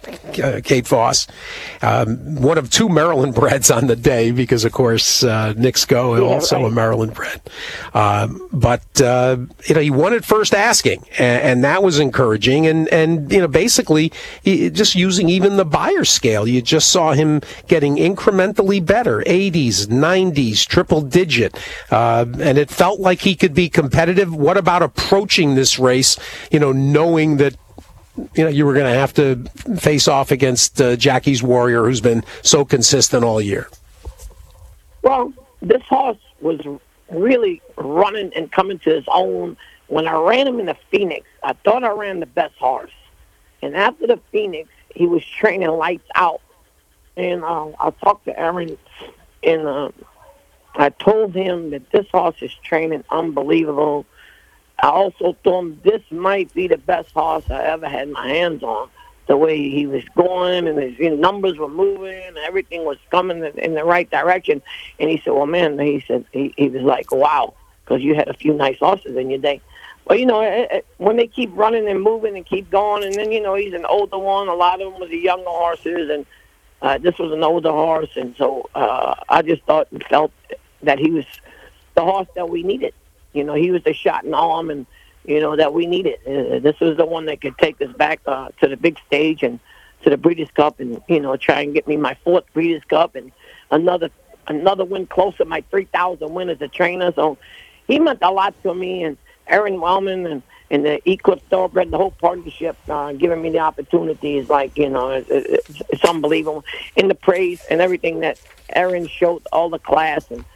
Kate Voss, one of two Maryland breds on the day, because of course Nick Sco is also a Maryland bred. But he won at first asking, and that was encouraging. And basically just using even the buyer scale, you just saw him getting incrementally better, 80s, 90s, triple digit, and it felt like he could be competitive. What about approaching this race, knowing that you were going to have to face off against Jackie's Warrior, who's been so consistent all year? Well, this horse was really running and coming to his own. When I ran him in the Phoenix, I thought I ran the best horse. And after the Phoenix, he was training lights out. And I talked to Aaron, and I told him that this horse is training unbelievable. I also told him this might be the best horse I ever had my hands on. The way he was going, and his numbers were moving, and everything was coming in the right direction. And he said, well, man, he said, he was like, wow, because you had a few nice horses in your day. But, when they keep running and moving and keep going, and then, he's an older one. A lot of them were the younger horses, and this was an older horse. And so I just thought and felt that he was the horse that we needed. He was the shot in the arm, and, that we needed. This was the one that could take us back to the big stage and to the Breeders' Cup, and, try and get me my 4th Breeders' Cup and another win closer, my 3,000 win as a trainer. So he meant a lot to me, and Aaron Wellman and the Eclipse Thoroughbred, the whole partnership, giving me the opportunity is like, it's unbelievable. And the praise and everything that Aaron showed all the class, and,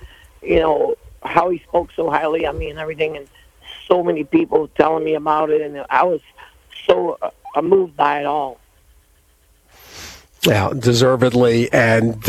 how he spoke so highly of me and everything, and so many people telling me about it, and I was so moved by it all. Yeah, deservedly, and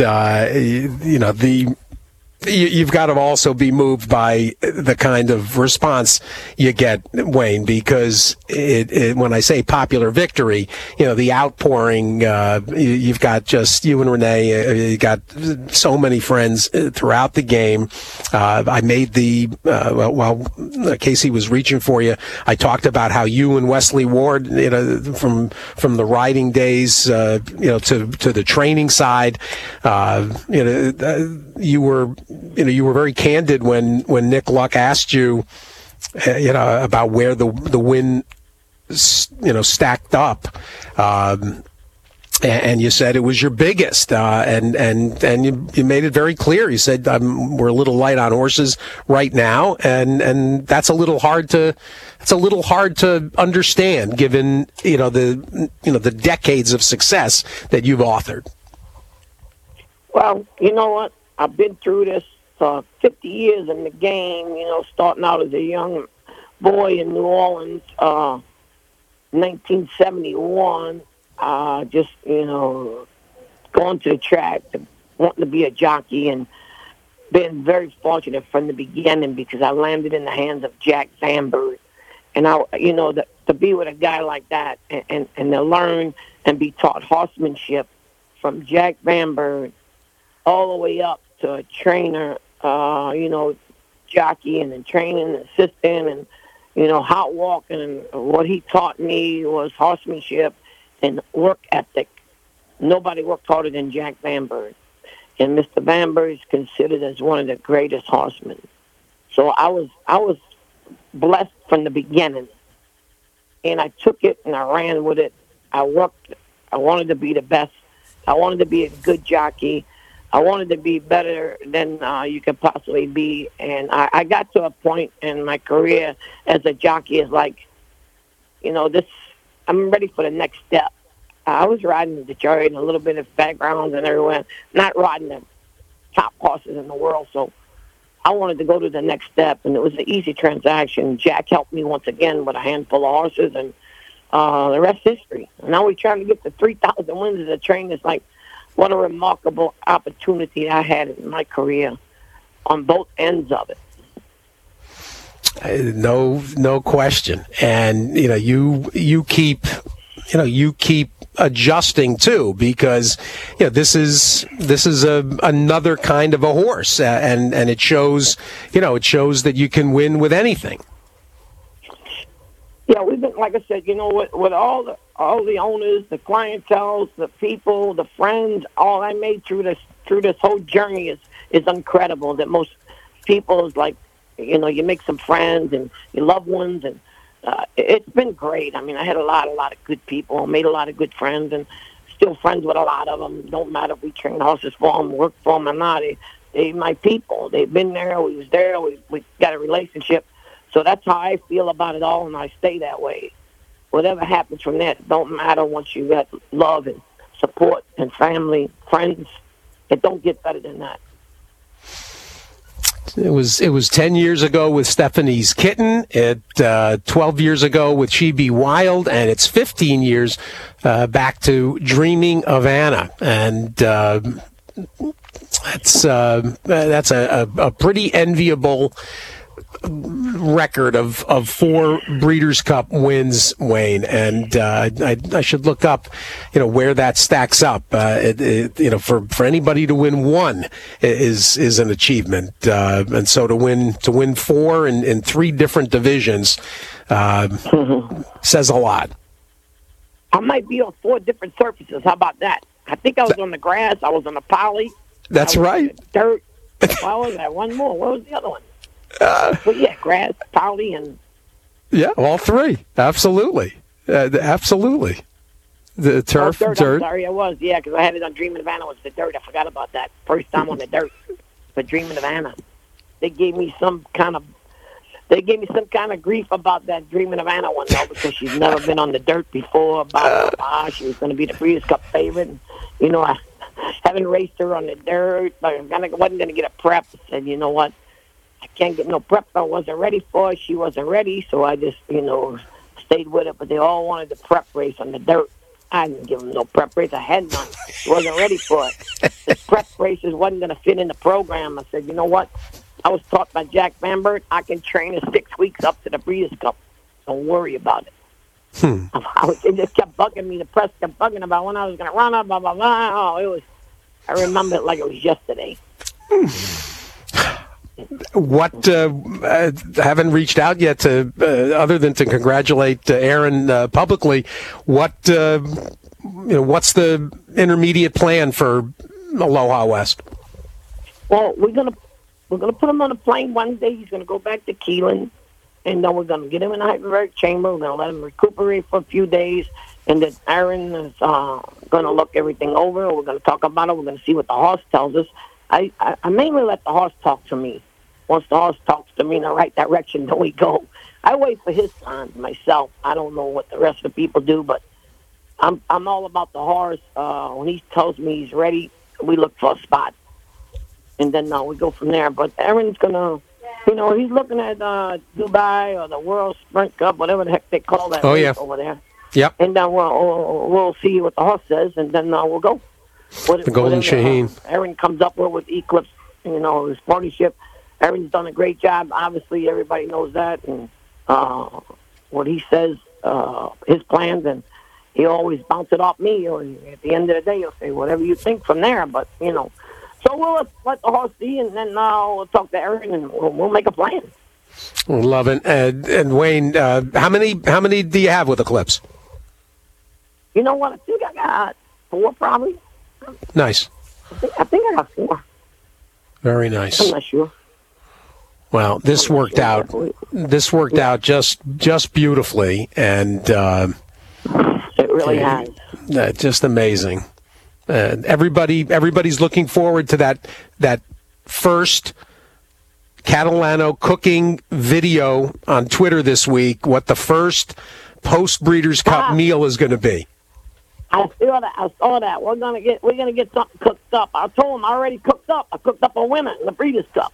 you've got to also be moved by the kind of response you get, Wayne, because when I say popular victory, the outpouring, you've got just you and Renee, you got so many friends throughout the game. I made while Casey was reaching for you, I talked about how you and Wesley Ward, from the riding days, to the training side, you were very candid when Nick Luck asked you, about where the win, stacked up, and you said it was your biggest, and you made it very clear. You said we're a little light on horses right now, and that's a little hard to understand, given the decades of success that you've authored. Well, you know what? I've been through this 50 years in the game, starting out as a young boy in New Orleans, 1971, just, going to the track, wanting to be a jockey, and been very fortunate from the beginning because I landed in the hands of Jack Bamberg. And, to be with a guy like that and to learn and be taught horsemanship from Jack Bamberg all the way up to a trainer, jockey and then training and assistant and, hot walking. And what he taught me was horsemanship and work ethic. Nobody worked harder than Jack Bamberg. And Mr. Bamberg is considered as one of the greatest horsemen. So I was blessed from the beginning. And I took it and I ran with it. I worked. I wanted to be the best. I wanted to be a good jockey. I wanted to be better than you could possibly be. And I got to a point in my career as a jockey is like, I'm ready for the next step. I was riding in Detroit and a little bit of backgrounds and everywhere, not riding the top horses in the world. So I wanted to go to the next step, and it was an easy transaction. Jack helped me once again with a handful of horses, and the rest is history. And now we're trying to get to 3,000 wins as a trainer. It's like, what a remarkable opportunity I had in my career on both ends of it. No question. And you keep adjusting too, because this is another kind of a horse, and it shows that you can win with anything. Yeah, we've been, like I said, with all the owners, the clientele, the people, the friends, all I made through this whole journey is incredible. That most people is like, you make some friends and your loved ones, and it's been great. I mean, I had a lot of good people, made a lot of good friends, and still friends with a lot of them. Don't matter if we train horses for them, work for them or not. They my people. They've been there. We was there. We got a relationship. So that's how I feel about it all, and I stay that way. Whatever happens from that, it don't matter once you got love and support and family, friends. It don't get better than that. It was 10 years ago with Stephanie's Kitten, 12 years ago with She Be Wild, and it's 15 years back to Dreaming of Anna. And that's a pretty enviable record of 4 Breeders' Cup wins, Wayne, and I should look up, where that stacks up. For anybody to win 1 is an achievement, and so to win 4 in 3 different divisions says a lot. I might be on 4 different surfaces. How about that? I think I was on the grass. I was on the poly. That's right. Dirt. Why was that? One more. What was the other one? But yeah, grass, poly, and all 3. Absolutely, absolutely. The turf, dirt. dirt. I'm sorry, I was because I had it on Dreaming of Anna. Was the dirt? I forgot about that. First time on the dirt, but Dreaming of Anna. They gave me some kind of grief about that Dreaming of Anna one though, because she's never been on the dirt before. About she was going to be the Breeders' Cup favorite. And, I haven't raced her on the dirt. I wasn't going to get a prep. I said, you know what? I can't get no prep. I wasn't ready for it. She wasn't ready, so I just, stayed with it. But they all wanted the prep race on the dirt. I didn't give them no prep race. I had none. Wasn't ready for it. The prep races wasn't going to fit in the program. I said, you know what? I was taught by Jack Van Bert, I can train in 6 weeks up to the Breeders' Cup. Don't worry about it. They just kept bugging me. The press kept bugging about when I was going to run up, blah, blah, blah. Oh, I remember it like it was yesterday. What haven't reached out yet to other than to congratulate Aaron publicly. What's the intermediate plan for Aloha West? Well, we're gonna put him on a plane Wednesday. He's gonna go back to Keelan, and then we're gonna get him in a hyperbaric chamber. We're gonna let him recuperate for a few days, and then Aaron is gonna look everything over. We're gonna talk about it. We're gonna see what the horse tells us. I mainly let the horse talk to me. Once the horse talks to me in the right direction, then we go. I wait for his signs myself. I don't know what the rest of the people do, but I'm all about the horse. When he tells me he's ready, we look for a spot. And then we go from there. But Aaron's going to, he's looking at Dubai or the World Sprint Cup, whatever the heck they call that over there. Yep. And then we'll see what the horse says, and then we'll go. The Golden Shaheen. Aaron comes up with Eclipse, his partnership. Aaron's done a great job. Obviously, everybody knows that. And what he says, his plans, and he always bounce it off me. At the end of the day, he'll say, whatever you think from there. But, so we'll let the horse see, and then we'll talk to Aaron, and we'll make a plan. Love it. And Wayne, how many do you have with Eclipse? You know what? I think I got 4 probably. Nice. I think I got 4. Very nice. I'm not sure. Well, this worked out. This worked out just beautifully, and it really has. Just amazing. Everybody's looking forward to that first Catalano cooking video on Twitter this week. What the first post Breeders' Cup meal is going to be. I saw that. We're gonna get something cooked up. I told him I already cooked up. I cooked up a winner in the Breeders' Cup.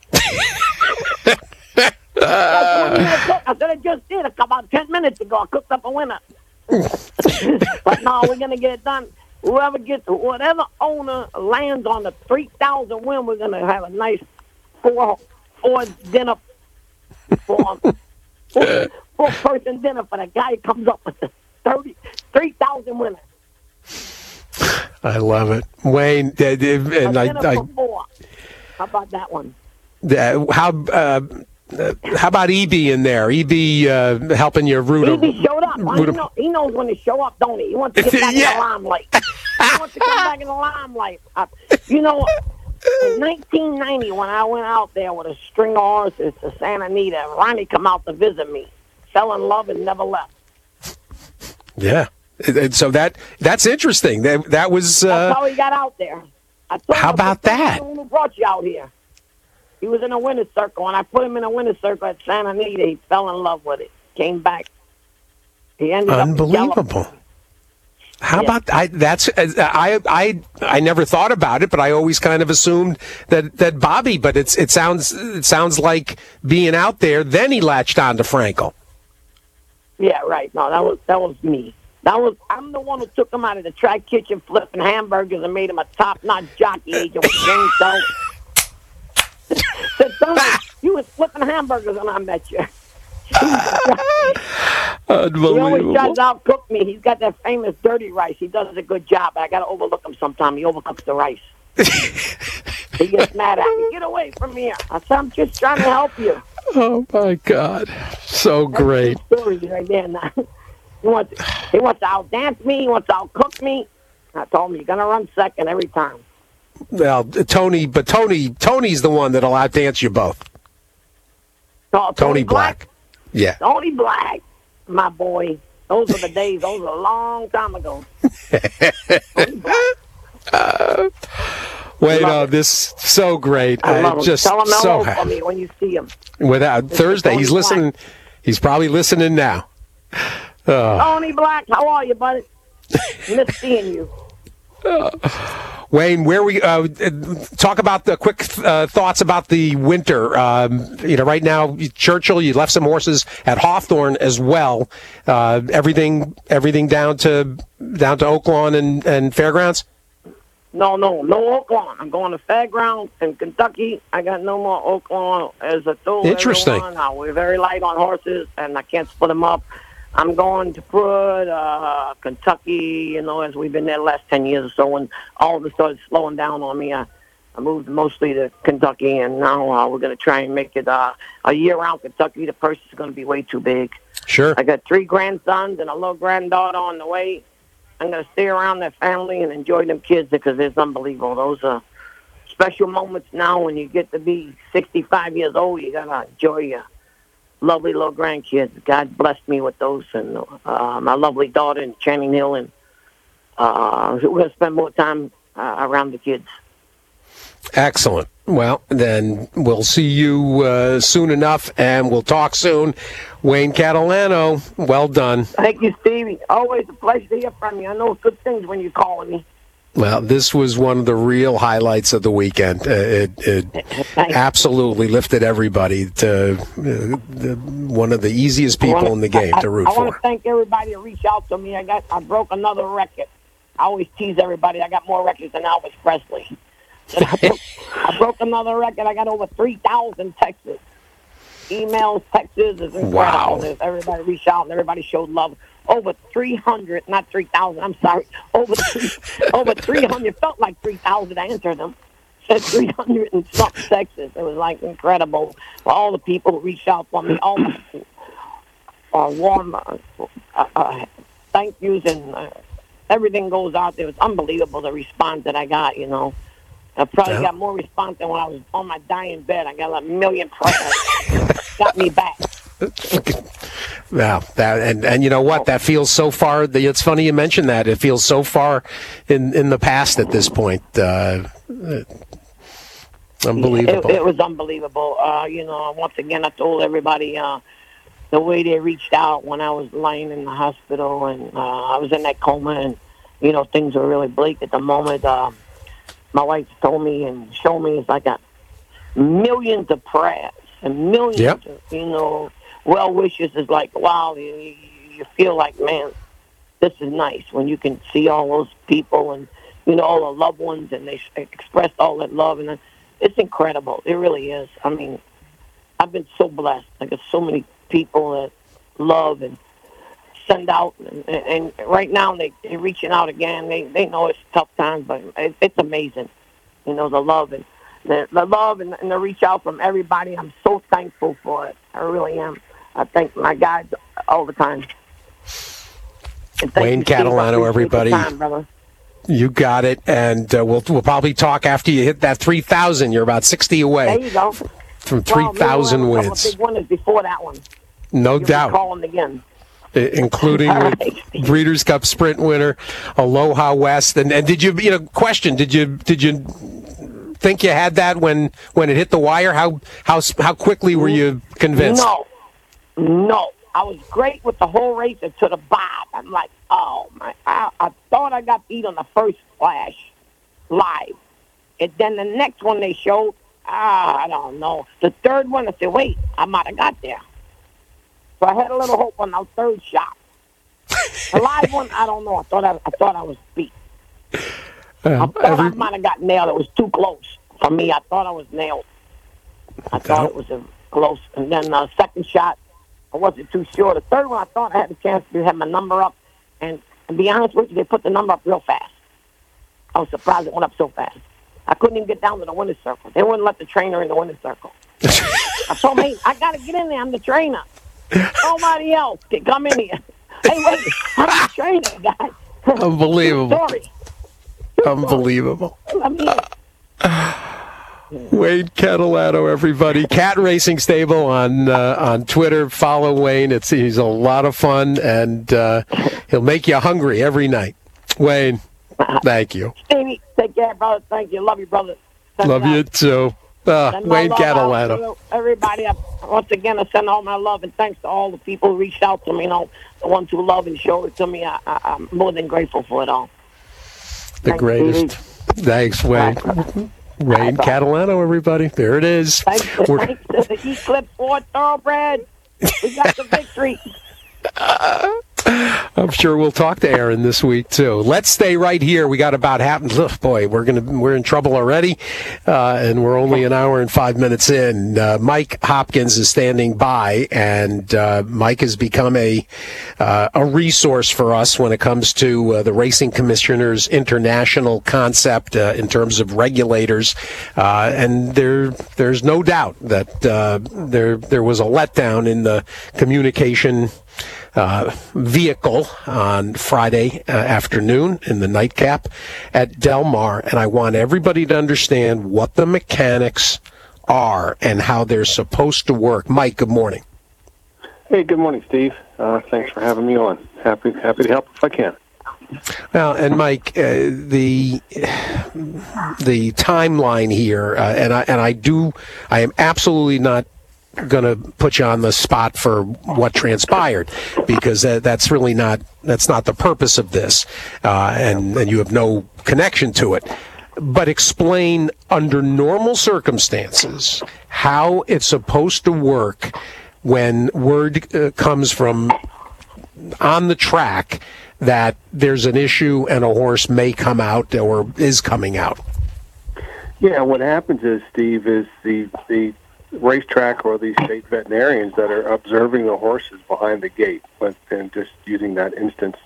I said I just did about 10 minutes ago. I cooked up a winner. But no, we're gonna get it done. Whatever owner lands on the 3,000 win, we're gonna have a nice four dinner for him. 4-person dinner for the guy who comes up with the 3,000 winners. I love it, Wayne. And for 4. How about that one? How about EB in there? EB helping you root him. EB showed up. He knows when to show up, don't he? He wants to get back in the limelight. He wants to come back in the limelight. In 1990, when I went out there with a string of horses to Santa Anita, Ronnie come out to visit me, fell in love and never left. Yeah. So that's interesting. That was. That's how he got out there. How about that? Who brought you out here? He was in a winner's circle, and I put him in a winner's circle at Santa Anita. He fell in love with it. Came back. He ended Unbelievable. How about that's I never thought about it, but I always kind of assumed that Bobby. But it sounds like being out there. Then he latched on to Frankel. Yeah, right. No, that was me. I'm the one who took him out of the track kitchen flipping hamburgers and made him a top-notch jockey agent with James Dolan. Said, Tony, you was flipping hamburgers when I met you. Unbelievable. He always tries to outcook me. He's got that famous dirty rice. He does a good job. I got to overlook him sometime. He overcooks the rice. He gets mad at me. Get away from here. I said, I'm just trying to help you. Oh, my God. So great. Story right there now. He wants to outdance me. He wants to outcook me. I told him, you're going to run second every time. Well, Tony's the one that'll outdance you both. Oh, Tony Black. Yeah. Tony Black, my boy. Those were the days. Those were a long time ago. Tony Black. This so great. I love him. Just Tell him so hello happy. for me when you see him. Without Thursday, he's listening. He's probably listening now. Tony Black, how are you, buddy? Miss seeing you. Wayne, where we talk about the quick thoughts about the winter. Right now, Churchill, you left some horses at Hawthorne as well. Everything down to Oaklawn and Fairgrounds. No Oaklawn. I'm going to Fairgrounds in Kentucky. I got no more Oaklawn. As I told Interesting. everyone, we're very light on horses, and I can't split them up. I'm going to Pruitt, Kentucky, as we've been there the last 10 years or so, when all of it started slowing down on me. I moved mostly to Kentucky, and now we're going to try and make it a year-round Kentucky. The purse is going to be way too big. Sure. I got 3 grandsons and a little granddaughter on the way. I'm going to stay around their family and enjoy them kids because it's unbelievable. Those are special moments now when you get to be 65 years old. You got to enjoy your lovely little grandkids. God blessed me with those, and my lovely daughter in Channing Hill, and we're going to spend more time around the kids. Excellent. Well, then we'll see you soon enough, and we'll talk soon. Wayne Catalano, well done. Thank you, Stevie. Always a pleasure to hear from you. I know good things when you're calling me. Well, this was one of the real highlights of the weekend. It absolutely lifted everybody to one of the easiest people in the game to root for. I want to thank everybody that reached out to me. I broke another record. I always tease everybody. I got more records than Elvis Presley. I broke another record. I got over 3,000 texts. Emails, texts is incredible. Wow. Everybody reached out and everybody showed love. Over 300, not 3,000, I'm sorry. Over 300, felt like 3,000. I answered them. Said 300 and something texts. It was like incredible. All the people who reached out for me, all the warm thank yous, and everything goes out there. It was unbelievable, the response that I got, I probably got more response than when I was on my dying bed. I got a million prayers. Got me back. Wow, and you know what? That feels so far. It's funny you mention that. It feels so far in the past at this point. Unbelievable. It was unbelievable. Once again, I told everybody the way they reached out when I was lying in the hospital and I was in that coma, and things were really bleak at the moment. My wife told me and showed me it's like millions of prayers and millions of, well wishes. Is like, wow, you feel like, man, this is nice when you can see all those people and, all the loved ones, and they expressed all that love. And it's incredible. It really is. I mean, I've been so blessed. I got so many people that love and send out, and right now they're reaching out again. They know it's tough times, but it's amazing, the love. And the love and the reach out from everybody. I'm so thankful for it. I really am. I thank my guys all the time. Wayne Catalano, everybody. Time, you got it, and we'll probably talk after you hit that 3,000. You're about 60 away. There you go. From 3,000 wins. A couple big winners before that one. No doubt. Call them again. Including Breeders' Cup Sprint winner, Aloha West, and did you question? Did you think you had that when it hit the wire? How quickly were you convinced? No. I was great with the whole race to the bob. I'm like, oh my! I thought I got beat on the first flash live, and then the next one they showed, I don't know. The third one, I said, wait, I might have got there. So I had a little hope on the third shot. The live one, I don't know. I thought I was beat. I thought I might have got nailed. It was too close for me. I thought I was nailed. I thought it was close. And then the second shot, I wasn't too sure. The third one, I thought I had a chance to have my number up. And to be honest with you, they put the number up real fast. I was surprised it went up so fast. I couldn't even get down to the winner's circle. They wouldn't let the trainer in the winner's circle. I told me, I got to get in there. I'm the trainer. Nobody else can come in here. Hey, wait, I'm the trainer, guys. Unbelievable. Sorry. Unbelievable. Wayne Catalano, everybody. Cat Racing Stable on Twitter. Follow Wayne. He's a lot of fun, and he'll make you hungry every night. Wayne, thank you. Stevie, take care, brother. Thank you. Love you, brother. Love you, too. Wayne Catalano. Everybody, once again, I send all my love and thanks to all the people who reached out to me, the ones who love and show it to me. I'm more than grateful for it all. The greatest. Thanks, Wayne. Wayne Catalano, everybody. There it is. Thanks to the Eclipse Ford Thoroughbred. We got the victory. I'm sure we'll talk to Aaron this week too. Let's stay right here. We got about half. Boy, we're in trouble already, and we're only an hour and 5 minutes in. Mike Hopkins is standing by, and Mike has become a resource for us when it comes to the Racing Commissioners International concept in terms of regulators. And there's no doubt that there was a letdown in the communication vehicle on Friday afternoon in the nightcap at Del Mar, and I want everybody to understand what the mechanics are and how they're supposed to work. Mike, good morning. Hey, good morning, Steve. Thanks for having me on. Happy to help if I can. Well, and Mike, the timeline here, and I am absolutely not going to put you on the spot for what transpired, because that's not the purpose of this, and you have no connection to it. But explain under normal circumstances how it's supposed to work when word comes from on the track that there's an issue and a horse may come out or is coming out. Yeah, what happens is, Steve, is the racetrack or the state veterinarians that are observing the horses behind the gate, and just using that instance,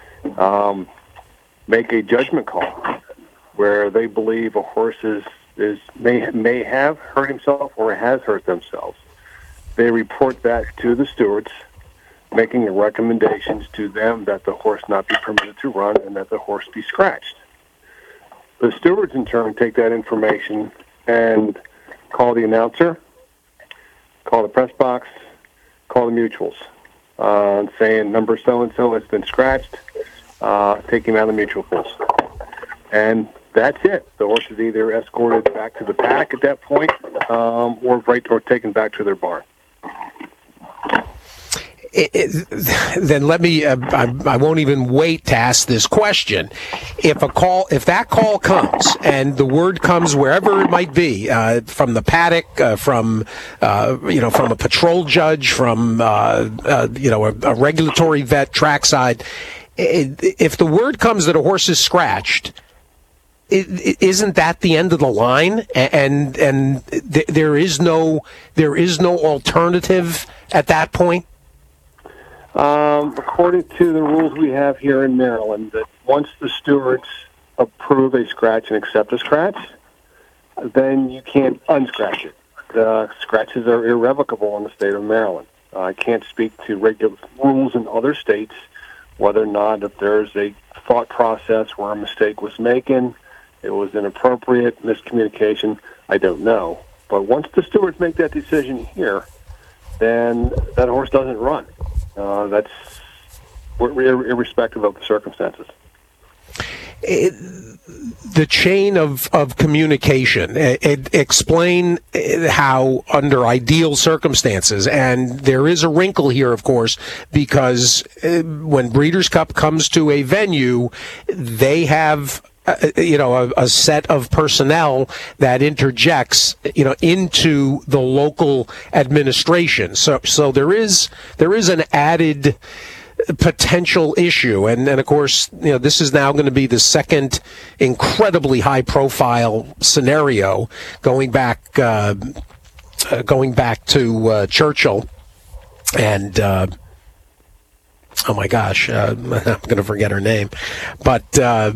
make a judgment call where they believe a horse may have hurt himself or has hurt themselves. They report that to the stewards, making the recommendations to them that the horse not be permitted to run and that the horse be scratched. The stewards, in turn, take that information and call the announcer, call the press box, call the mutuals, saying number so-and-so has been scratched, take him out of the mutual pools. And that's it. The horse is either escorted back to the paddock at that point, or taken back to their barn. Then let me. I won't even wait to ask this question. If that call comes and the word comes wherever it might be, from the paddock, from a patrol judge, from a regulatory vet trackside, if the word comes that a horse is scratched, isn't that the end of the line? And there is no alternative at that point. According to the rules we have here in Maryland, that once the stewards approve a scratch and accept a scratch, then you can't unscratch it. The scratches are irrevocable in the state of Maryland. I can't speak to regular rules in other states, whether or not if there's a thought process where a mistake was making, it was inappropriate, miscommunication, I don't know. But once the stewards make that decision here, then that horse doesn't run. That's irrespective of the circumstances. The chain of communication. Explain how, under ideal circumstances, and there is a wrinkle here, of course, because when Breeders' Cup comes to a venue, they have a set of personnel that interjects, into the local administration. So there is an added potential issue, and of course, this is now going to be the second incredibly high-profile scenario, going back to Churchill, and oh my gosh, I'm going to forget her name, but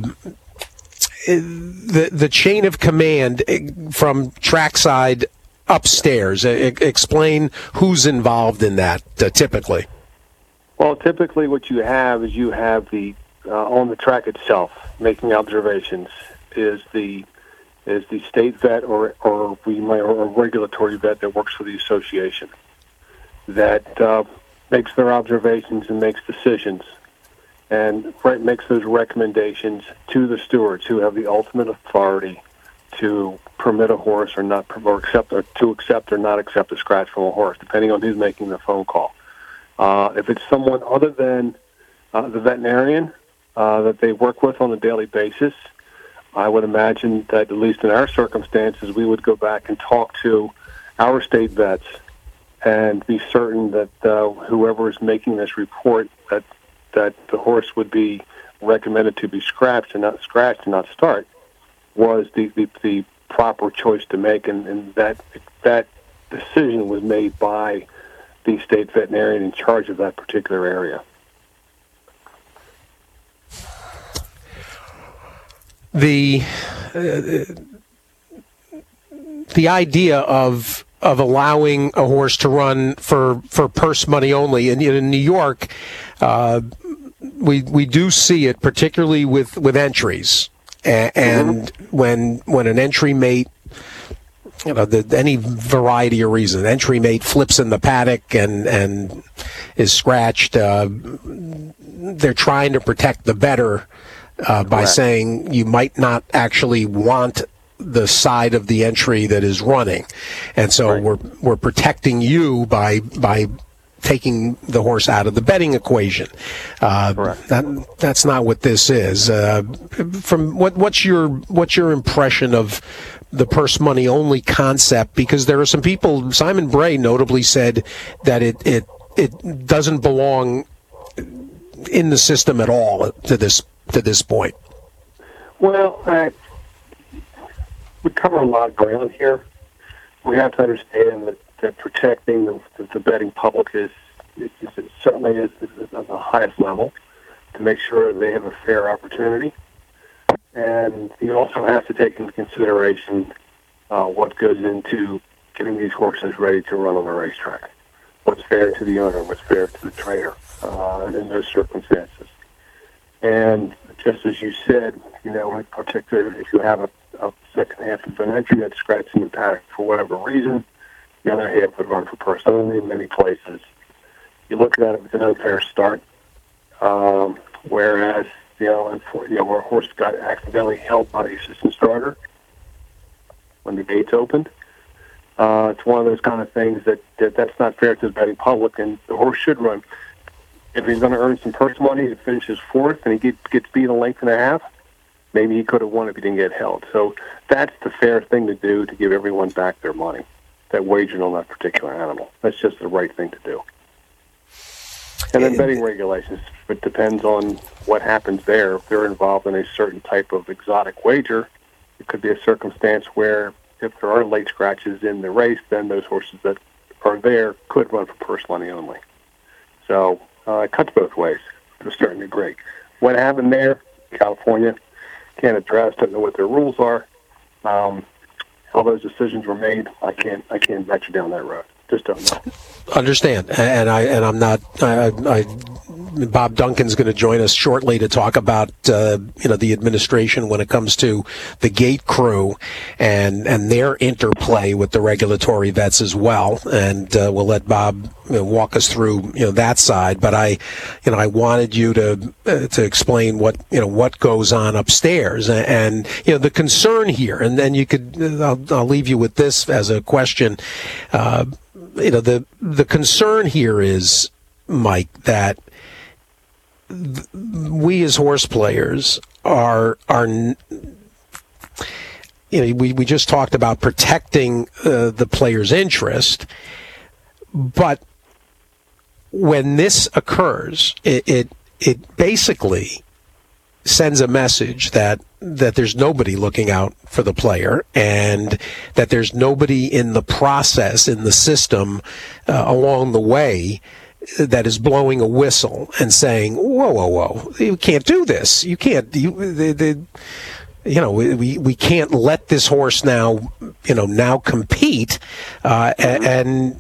the chain of command from trackside upstairs. Explain who's involved in that typically. Well, typically what you have is the on the track itself making observations is the state vet or a regulatory vet that works for the association that makes their observations and makes decisions and makes those recommendations to the stewards who have the ultimate authority to permit a horse or not, or to accept or not accept a scratch from a horse, depending on who's making the phone call. If it's someone other than the veterinarian that they work with on a daily basis, I would imagine that, at least in our circumstances, we would go back and talk to our state vets and be certain that whoever is making this report, that the horse would be recommended to be scratched and not start, was the proper choice to make, and that decision was made by the state veterinarian in charge of that particular area. The idea of allowing a horse to run for purse money only, and in New York, we do see it particularly with entries, and when an entry mate, any variety of reason, entry mate flips in the paddock and is scratched, they're trying to protect the better by saying you might not actually want the side of the entry that is running, and so we're protecting you by taking the horse out of the betting equation. That's not what this is. From what's your impression of the purse money only concept? Because there are some people. Simon Bray notably said that it doesn't belong in the system at all to this point. Well, we cover a lot of ground here. We have to understand that protecting the betting public is certainly at the highest level, to make sure they have a fair opportunity. And you also have to take into consideration what goes into getting these horses ready to run on the racetrack. What's fair to the owner, what's fair to the trainer in those circumstances. And just as you said, in particular, if you have a second half of an entry that's scratched in the paddock for whatever reason, the other half would run for purse only in many places. You look at it with an unfair start, whereas where a horse got accidentally held by the assistant starter when the gates opened. It's one of those kind of things that's not fair to the betting public, and the horse should run. If he's going to earn some purse money to finish his fourth and he gets beat a length and a half, maybe he could have won if he didn't get held. So that's the fair thing to do to give everyone back their money that wagered on that particular animal. That's just the right thing to do. And then betting regulations, it depends on what happens there. If they're involved in a certain type of exotic wager, it could be a circumstance where if there are late scratches in the race, then those horses that are there could run for purse money only. So it cuts both ways to a certain degree. What happened there, California, can't address, don't know what their rules are. how those decisions were made, I can't bet you down that road. Just don't know. Understand, and I'm not. Bob Duncan's going to join us shortly to talk about the administration when it comes to the gate crew and their interplay with the regulatory vets as well. And we'll let Bob walk us through that side. But I wanted you to explain what goes on upstairs and the concern here. And then you could I'll leave you with this as a question. The concern here is, Mike, that we as horse players are we just talked about protecting the player's interest, but when this occurs, it basically sends a message that there's nobody looking out for the player and that there's nobody in the process, in the system along the way that is blowing a whistle and saying, whoa, you can't do this. You can't, we can't let this horse now compete and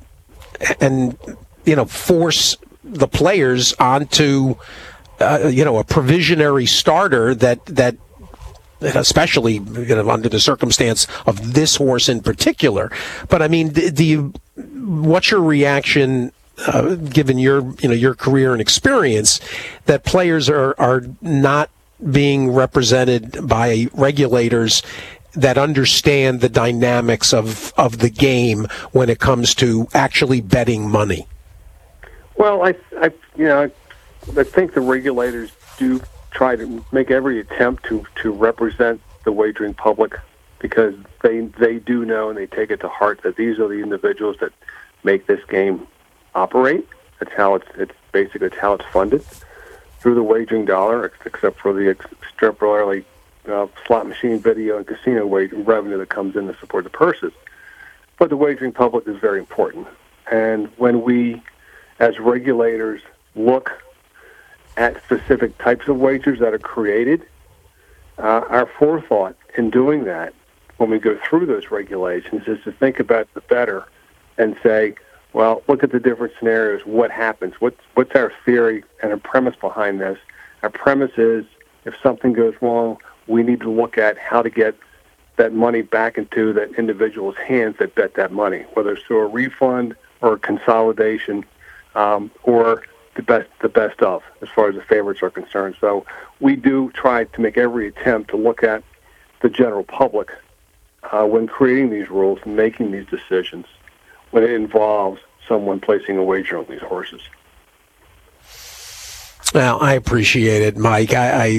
force the players onto a provisionary starter that especially under the circumstance of this horse in particular. But I mean, what's your reaction, given your career and experience, that players are not being represented by regulators that understand the dynamics of the game when it comes to actually betting money? Well, I think the regulators do try to make every attempt to represent the wagering public, because they do know and they take it to heart that these are the individuals that make this game operate. It's how it's how it's funded through the wagering dollar, except for the extraordinarily slot machine, video, and casino revenue that comes in to support the purses. But the wagering public is very important. And when we, as regulators, look at specific types of wagers that are created, our forethought in doing that, when we go through those regulations, is to think about the bettor and say, well, look at the different scenarios. What happens? What's our theory and our premise behind this? Our premise is, if something goes wrong, we need to look at how to get that money back into that individual's hands that bet that money, whether it's through a refund or a consolidation, or the best of, as far as the favorites are concerned. So we do try to make every attempt to look at the general public when creating these rules and making these decisions when it involves someone placing a wager on these horses. Well, I appreciate it, Mike. I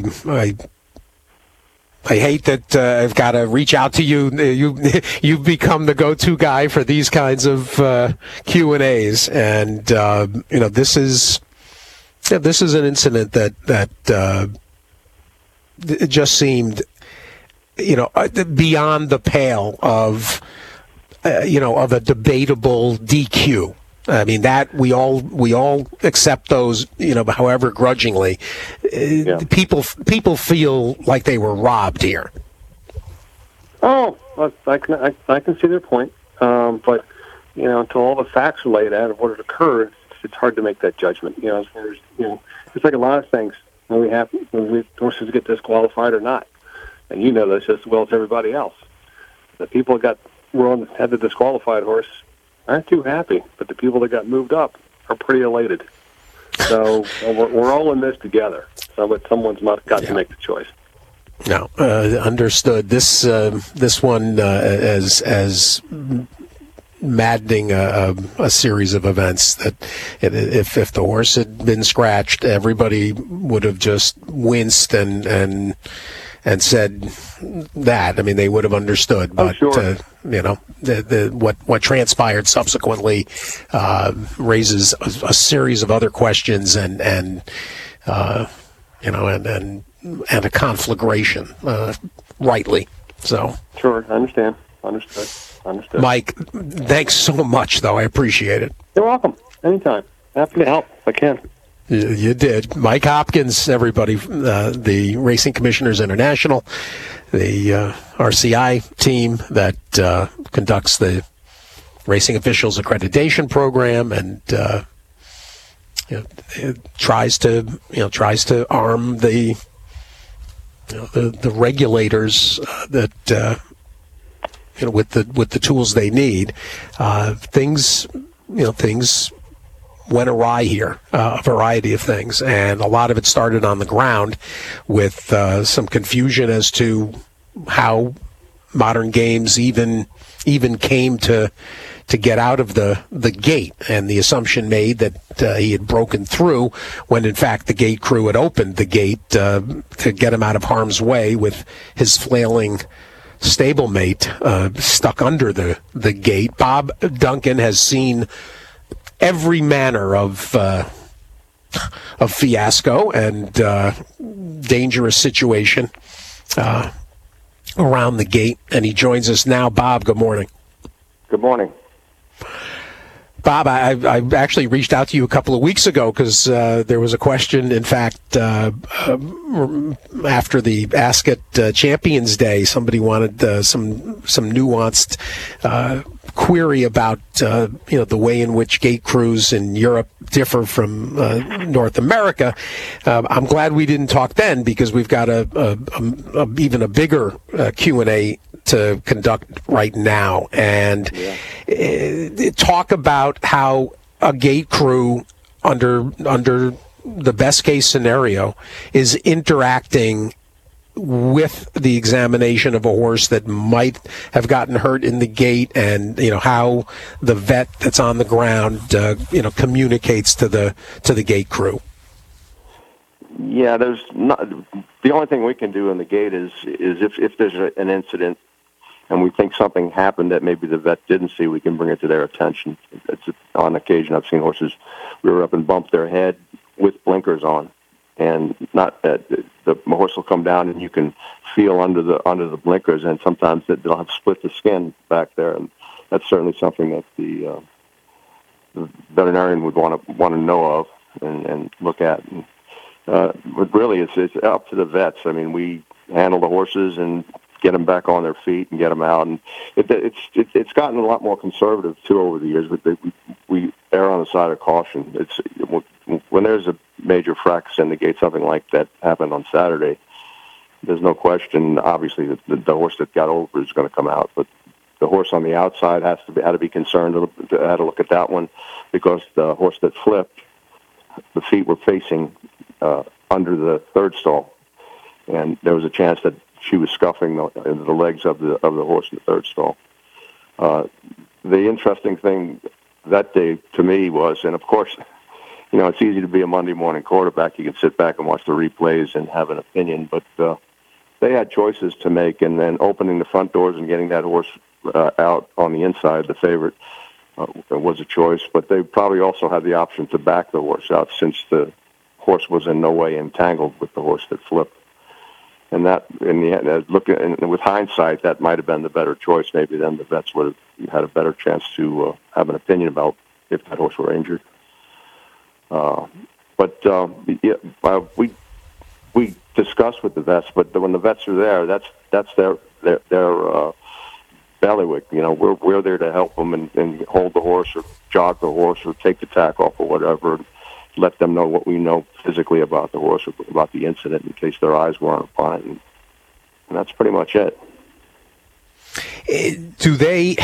hate that I've got to reach out to you. You've become the go-to guy for these kinds of Q&As, and this is an incident that it just seemed beyond the pale of a debatable DQ. I mean, that we all accept those, however grudgingly. Yeah. People feel like they were robbed here. Oh, I can see their point, but until all the facts are laid out of what had occurred, it's hard to make that judgment. As far as it's like a lot of things when horses get disqualified or not, and this just as well as everybody else. The people that had the disqualified horse aren't too happy, but the people that got moved up are pretty elated. So we're all in this together. So someone's got to make the choice. No, understood. This one as maddening a series of events that if the horse had been scratched, everybody would have just winced and said that. I mean, they would have understood. But sure. What transpired subsequently raises a series of other questions and a conflagration, rightly. So sure, I understand. Understood. Mike, thanks so much, though. I appreciate it. You're welcome. Anytime. Happy to help if I can. You did. Mike Hopkins, everybody, the Racing Commissioners International, the RCI team that conducts the Racing Officials Accreditation Program, and it tries to arm the regulators that with the tools they need. Things went awry here, a variety of things, and a lot of it started on the ground with some confusion as to how modern games even came to get out of the gate, and the assumption made that he had broken through when in fact the gate crew had opened the gate to get him out of harm's way with his flailing stablemate stuck under the gate. Bob Duncan has seen every manner of fiasco and dangerous situation around the gate, and he joins us now. Bob, good morning. Good morning. Bob, I actually reached out to you a couple of weeks ago because there was a question. In fact, after the Ask It Champions Day, somebody wanted some nuanced query about the way in which gate crews in Europe differ from North America. I'm glad we didn't talk then, because we've got even a bigger Q&A to conduct right now, and talk about how a gate crew under the best case scenario is interacting with the examination of a horse that might have gotten hurt in the gate, and how the vet that's on the ground communicates to the gate crew. Yeah, there's not. The only thing we can do in the gate is if there's an incident and we think something happened that maybe the vet didn't see, we can bring it to their attention. On occasion, I've seen horses rear up and bump their head with blinkers on, and not the horse will come down and you can feel under the blinkers, and sometimes they'll have split the skin back there, and that's certainly something that the veterinarian would want to know of and look at. And, but really, it's up to the vets. I mean, we handle the horses and get them back on their feet and get them out, and it's gotten a lot more conservative too over the years. We err on the side of caution. It's when there's a major fracas in the gate, something like that happened on Saturday. There's no question. Obviously, the horse that got over is going to come out, but the horse on the outside had to be concerned. Had to look at that one, because the horse that flipped, the feet were facing under the third stall, and there was a chance that she was scuffing the legs of the horse in the third stall. The interesting thing that day to me was, and of course, it's easy to be a Monday morning quarterback. You can sit back and watch the replays and have an opinion, but they had choices to make, and then opening the front doors and getting that horse out on the inside, the favorite, was a choice. But they probably also had the option to back the horse out, since the horse was in no way entangled with the horse that flipped. And that, in the end, with hindsight, that might have been the better choice. Maybe then the vets would have had a better chance to have an opinion about if that horse were injured. We discuss with the vets, but when the vets are there, that's their bailiwick. We're there to help them and hold the horse or jog the horse or take the tack off or whatever. Let them know what we know physically about the horse or about the incident in case their eyes weren't upon it. And that's pretty much it. Do they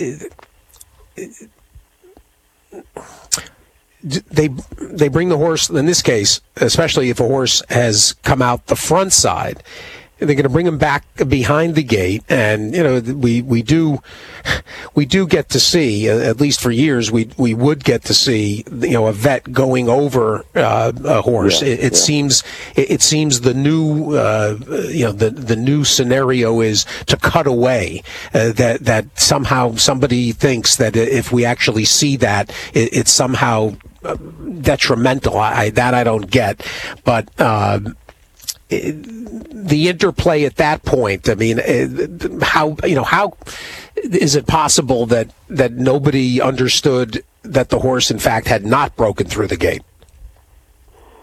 bring the horse, in this case, especially if a horse has come out the front side, they're going to bring him back behind the gate, and we do get to see, at least for years, we would get to see a vet going over a horse. Yeah, it seems the new the new scenario is to cut away. That somehow somebody thinks that if we actually see that, it's somehow detrimental. I don't get, but. The interplay at that point. I mean, how is it possible that nobody understood that the horse, in fact, had not broken through the gate?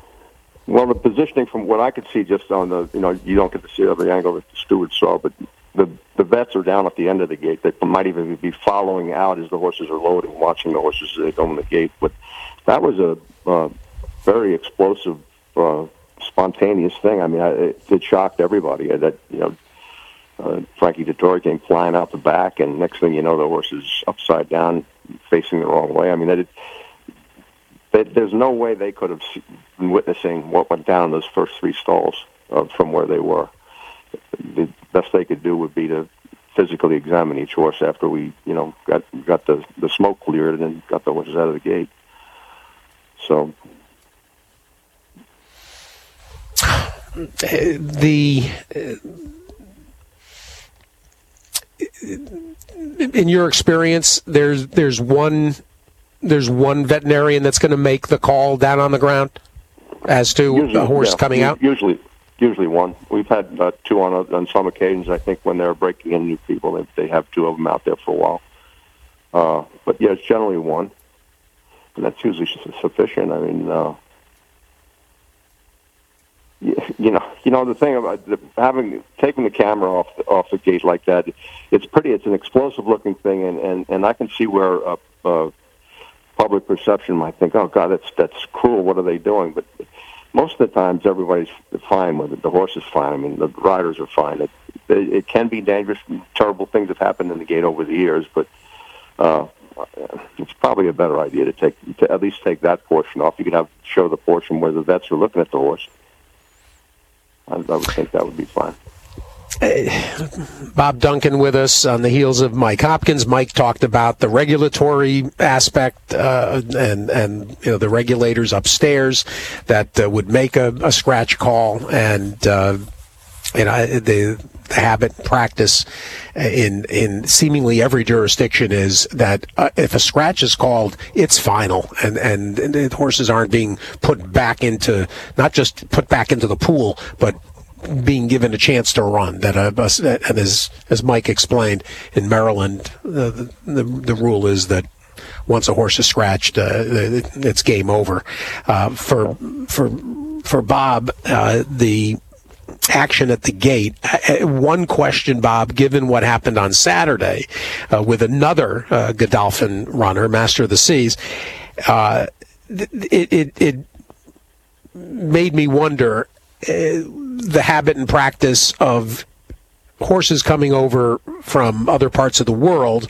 Well, the positioning from what I could see just on the, you don't get to see every angle that the stewards saw, but the vets are down at the end of the gate. They might even be following out as the horses are loading, watching the horses as they go in the gate. But that was a very explosive, spontaneous thing. I mean, it shocked everybody that, Frankie Dettori came flying out the back, and next thing you know, the horse is upside down, facing the wrong way. I mean, there's no way they could have been witnessing what went down in those first three stalls from where they were. The best they could do would be to physically examine each horse after we, got the smoke cleared and then got the horses out of the gate. So in your experience, there's one veterinarian that's going to make the call down on the ground as to a horse coming out? Usually one. We've had two on some occasions. I think when they're breaking in new people, they have two of them out there for a while. But yeah, it's generally one, and that's usually sufficient. I mean, the thing about taking the camera off the gate like that, it's an explosive looking thing, and I can see where public perception might think, oh God, that's cruel. What are they doing? But most of the times, everybody's fine with it. The horse is fine. I mean, the riders are fine. It can be dangerous. Terrible things have happened in the gate over the years, but it's probably a better idea to at least take that portion off. You could show the portion where the vets are looking at the horse. I would think that would be fine. Bob Duncan with us on the heels of Mike Hopkins. Mike talked about the regulatory aspect and the regulators upstairs that would make a scratch call, and the habit practice in seemingly every jurisdiction is that if a scratch is called, it's final, and the horses aren't being not just put back into the pool, but being given a chance to run. That and as Mike explained, in Maryland, the rule is that once a horse is scratched, it's game over. For Bob, the action at the gate. One question, Bob, given what happened on Saturday with another Godolphin runner, Master of the Seas, it made me wonder the habit and practice of horses coming over from other parts of the world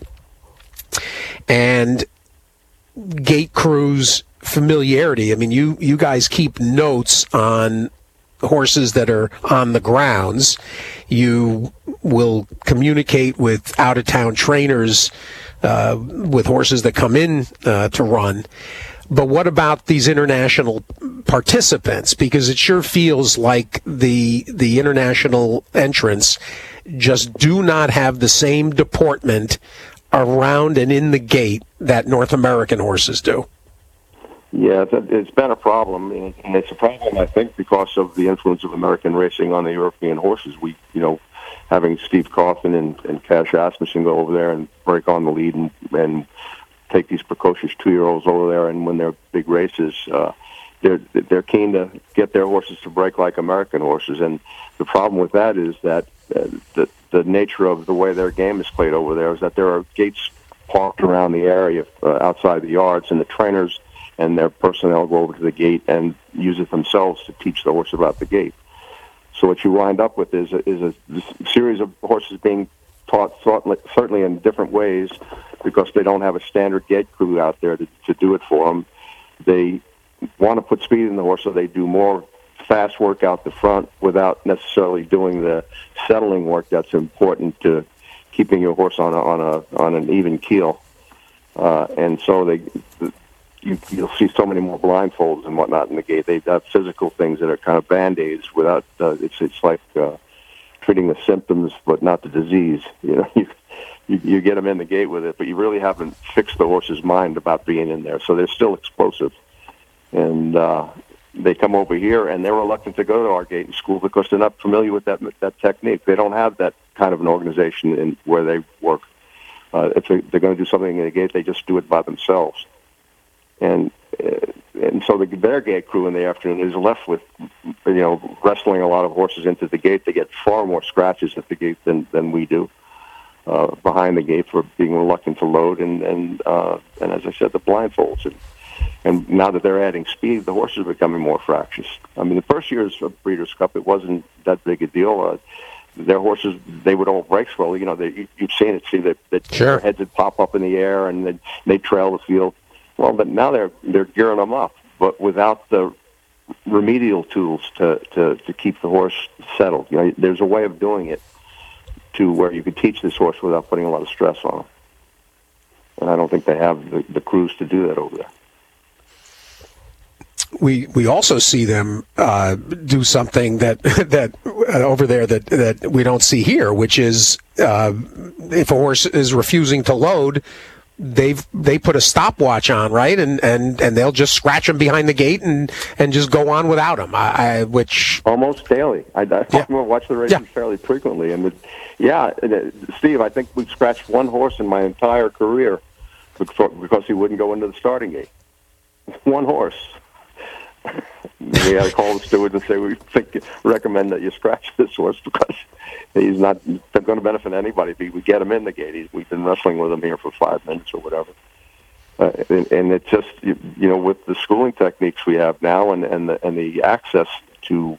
and gate crews' familiarity. I mean, you guys keep notes on horses that are on the grounds. You will communicate with out-of-town trainers with horses that come in to run. But what about these international participants? Because it sure feels like the international entrants just do not have the same deportment around and in the gate that North American horses do. Yeah, it's been a problem, and it's a problem, I think, because of the influence of American racing on the European horses. We, having Steve Coffin and Cash Asmussen go over there and break on the lead and take these precocious 2-year-olds over there and win their big races, they're keen to get their horses to break like American horses. And the problem with that is that the nature of the way their game is played over there is that there are gates parked around the area outside the yards, and the trainers and their personnel go over to the gate and use it themselves to teach the horse about the gate. So what you wind up with is a series of horses being taught certainly in different ways, because they don't have a standard gate crew out there to do it for them. They want to put speed in the horse, so they do more fast work out the front without necessarily doing the settling work that's important to keeping your horse on an even keel. And so you'll see so many more blindfolds and whatnot in the gate. They've got physical things that are kind of band-aids without. It's like treating the symptoms but not the disease. You get them in the gate with it, but you really haven't fixed the horse's mind about being in there. So they're still explosive, and they come over here and they're reluctant to go to our gate in school because they're not familiar with that technique. They don't have that kind of an organization where they work. If they're going to do something in the gate, they just do it by themselves. And so their gate crew in the afternoon is left with, wrestling a lot of horses into the gate. They get far more scratches at the gate than we do behind the gate for being reluctant to load, and as I said, the blindfolds. And now that they're adding speed, the horses are becoming more fractious. I mean, the first years of Breeders' Cup, it wasn't that big a deal. Their horses, they would all break slowly. You've seen it. See that Sure. Their heads would pop up in the air, and then they trail the field. Well, but now they're gearing them up, but without the remedial tools to keep the horse settled. There's a way of doing it to where you could teach this horse without putting a lot of stress on him. And I don't think they have the crews to do that over there. We also see them do something that over there that we don't see here, which is if a horse is refusing to load, they put a stopwatch on, right, and they'll just scratch him behind the gate and just go on without him. Which almost daily. I watch the races fairly frequently, and Steve, I think we've scratched one horse in my entire career because he wouldn't go into the starting gate. One horse. We had to call the steward and say we recommend that you scratch this horse because he's not going to benefit anybody. If we get him in the gate, we've been wrestling with him here for 5 minutes or whatever. And it's just with the schooling techniques we have now and the access to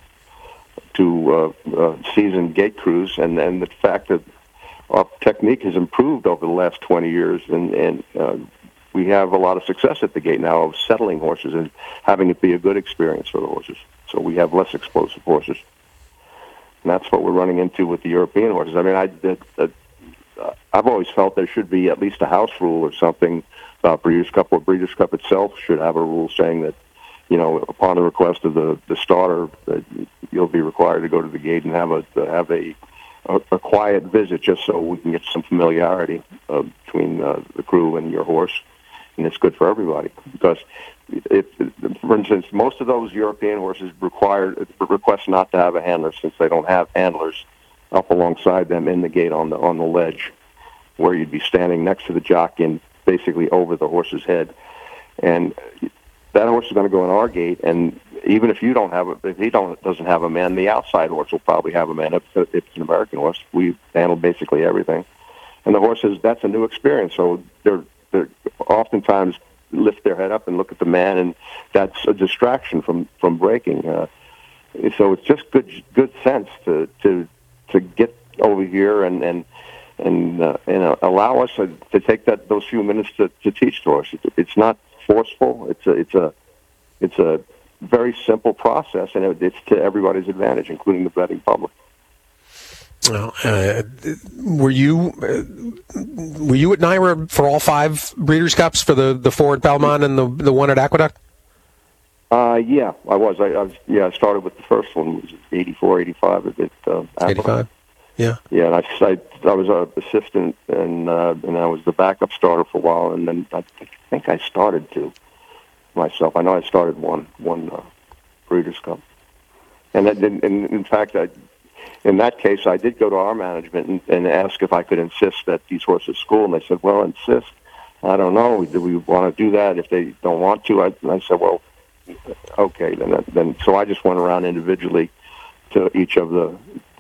seasoned gate crews and the fact that our technique has improved over the last 20 years and we have a lot of success at the gate now of settling horses and having it be a good experience for the horses. So we have less explosive horses. And that's what we're running into with the European horses. I mean, I've always felt there should be at least a house rule or something about Breeders' Cup, or Breeders' Cup itself should have a rule saying that, upon the request of the starter, that you'll be required to go to the gate and have a quiet visit just so we can get some familiarity between the crew and your horse. And it's good for everybody because, for instance, most of those European horses request not to have a handler since they don't have handlers up alongside them in the gate on the ledge, where you'd be standing next to the jockey and basically over the horse's head. And that horse is going to go in our gate, and even if you doesn't have a man, the outside horse will probably have a man. If it's an American horse, we handle basically everything. And the horses, that's a new experience, so they're oftentimes lift their head up and look at the man, and that's a distraction from breaking. So it's just good sense to get over here and allow us to take those few minutes to teach the horse. It's not forceful. It's a very simple process, and it's to everybody's advantage, including the betting public. Well, were you at NYRA for all 5 Breeders' Cups, for the 4 at Belmont and the 1 at Aqueduct? Yeah, I was. I started with the first one. It was 84, 85 at Aqueduct. 85. Yeah. Yeah, and I was an assistant, and I was the backup starter for a while, and then I think I started 2 myself. I know I started one Breeders' Cup, and in fact, in that case, I did go to our management and ask if I could insist that these horses school, and they said, "Well, insist. I don't know. Do we want to do that? If they don't want to," I said, "Well, okay." Then so I just went around individually to each of the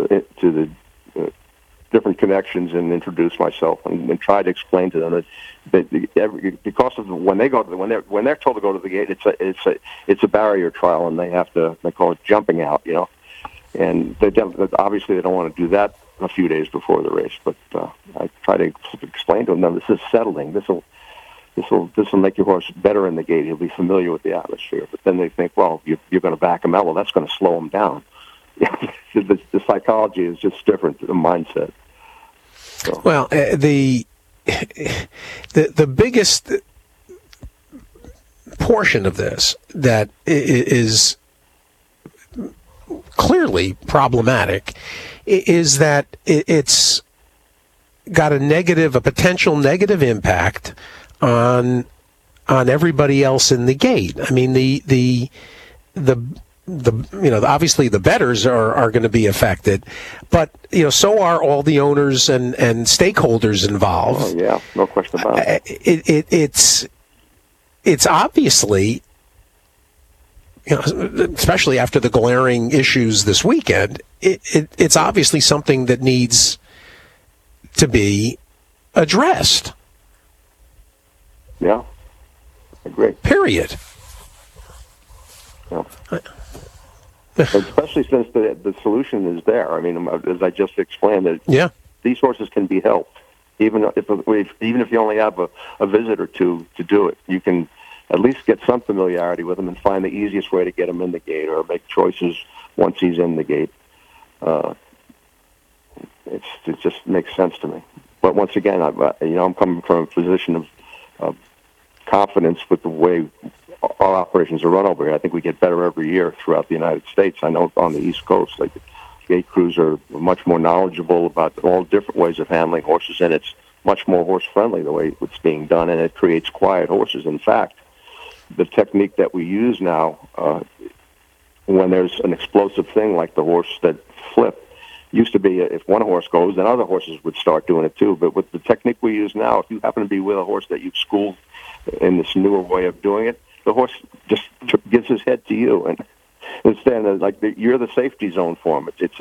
different connections and introduced myself and tried to explain to them that because of when they're told to go to the gate, it's a barrier trial, and they call it jumping out, and obviously they don't want to do that a few days before the race. But I try to explain to them, no, this is settling. This will make your horse better in the gate. He'll be familiar with the atmosphere. But then they think, well, you're going to back him out. Well, that's going to slow him down. The psychology is just different, the mindset. So. Well, the biggest portion of this that is clearly problematic is that it's got a potential negative impact on everybody else in the gate. I mean, the obviously the bettors are going to be affected, but so are all the owners and stakeholders involved. Oh, yeah, no question about it. It's obviously especially after the glaring issues this weekend, it's obviously something that needs to be addressed. Yeah, I agree. Period. Yeah. Especially since the solution is there. I mean, as I just explained, that these horses can be helped, even if you only have a visit or two to do it. You can at least get some familiarity with him and find the easiest way to get him in the gate, or make choices once he's in the gate. It just makes sense to me. But once again, I'm coming from a position of confidence with the way our operations are run over here. I think we get better every year throughout the United States. I know on the East Coast, like, the gate crews are much more knowledgeable about all different ways of handling horses, and it's much more horse-friendly the way it's being done, and it creates quiet horses. In fact, the technique that we use now, when there's an explosive thing like the horse that flipped, used to be if one horse goes, then other horses would start doing it too. But with the technique we use now, if you happen to be with a horse that you've schooled in this newer way of doing it, the horse just gives his head to you, and instead of, like, you're the safety zone for him. It's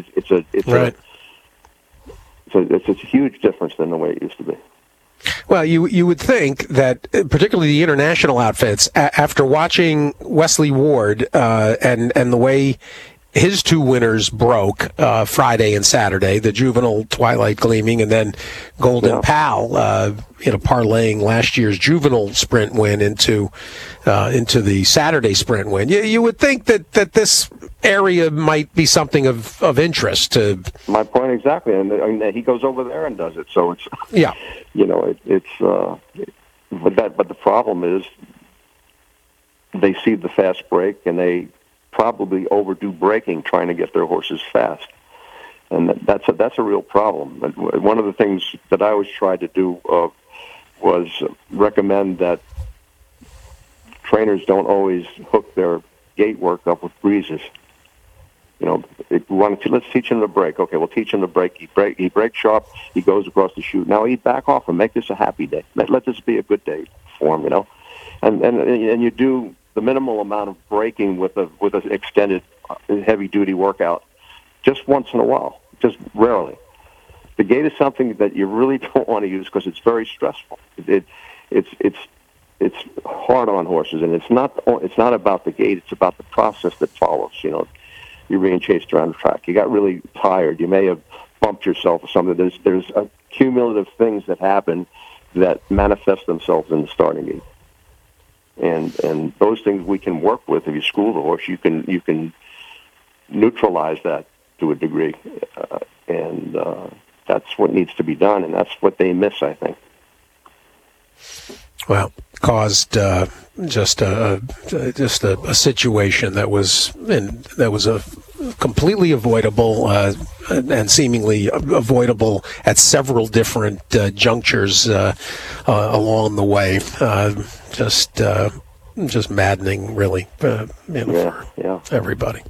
a huge difference than the way it used to be. Well, you would think that, particularly the international outfits, after watching Wesley Ward and the way his two winners broke Friday and Saturday, the juvenile Twilight Gleaming and then Golden Pal, parlaying last year's juvenile sprint win into the Saturday sprint win. You would think that this area might be something of interest to. My point exactly, and he goes over there and does it. So it's but the problem is they see the fast break and they probably overdo braking trying to get their horses fast, and that's a real problem. But one of the things that I always tried to do was recommend that trainers don't always hook their gate work up with breezes. Let's teach him to brake. Okay, we'll teach him to brake. He brakes sharp. He goes across the chute. Now he'd back off and make this a happy day. Let this be a good day for him. And you do the minimal amount of braking with an extended heavy duty workout just once in a while, just rarely. The gate is something that you really don't want to use because it's very stressful. It's hard on horses, and it's not about the gate. It's about the process that follows. You're being chased around the track. You got really tired. You may have bumped yourself or something. There's cumulative things that happen that manifest themselves in the starting gate. And those things we can work with. If you school the horse, you can neutralize that to a degree, and that's what needs to be done, and that's what they miss, I think. Well, caused just a situation that was a completely avoidable and seemingly avoidable at several different junctures along the way. Just maddening, really, for everybody.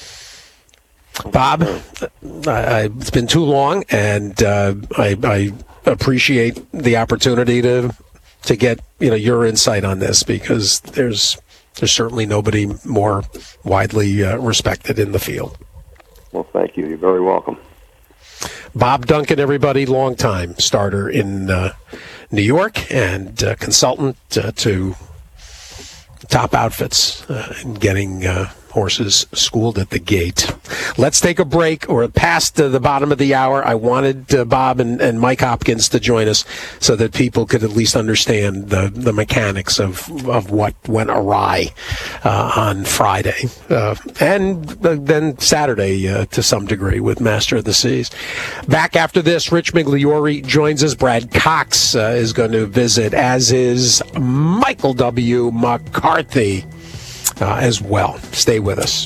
Bob, it's been too long, and I appreciate the opportunity to get your insight on this, because there's certainly nobody more widely respected in the field. Well, thank you. You're very welcome. Bob Duncan, everybody, longtime starter in New York and consultant to Top Outfits in getting horses schooled at the gate. Let's take a break. We're past the bottom of the hour. I wanted Bob and Mike Hopkins to join us so that people could at least understand the mechanics of what went awry on Friday and then Saturday to some degree with Master of the Seas. Back after this, Rich Migliori joins us. Brad Cox is going to visit, as is Michael W. McCarthy as well. Stay with us.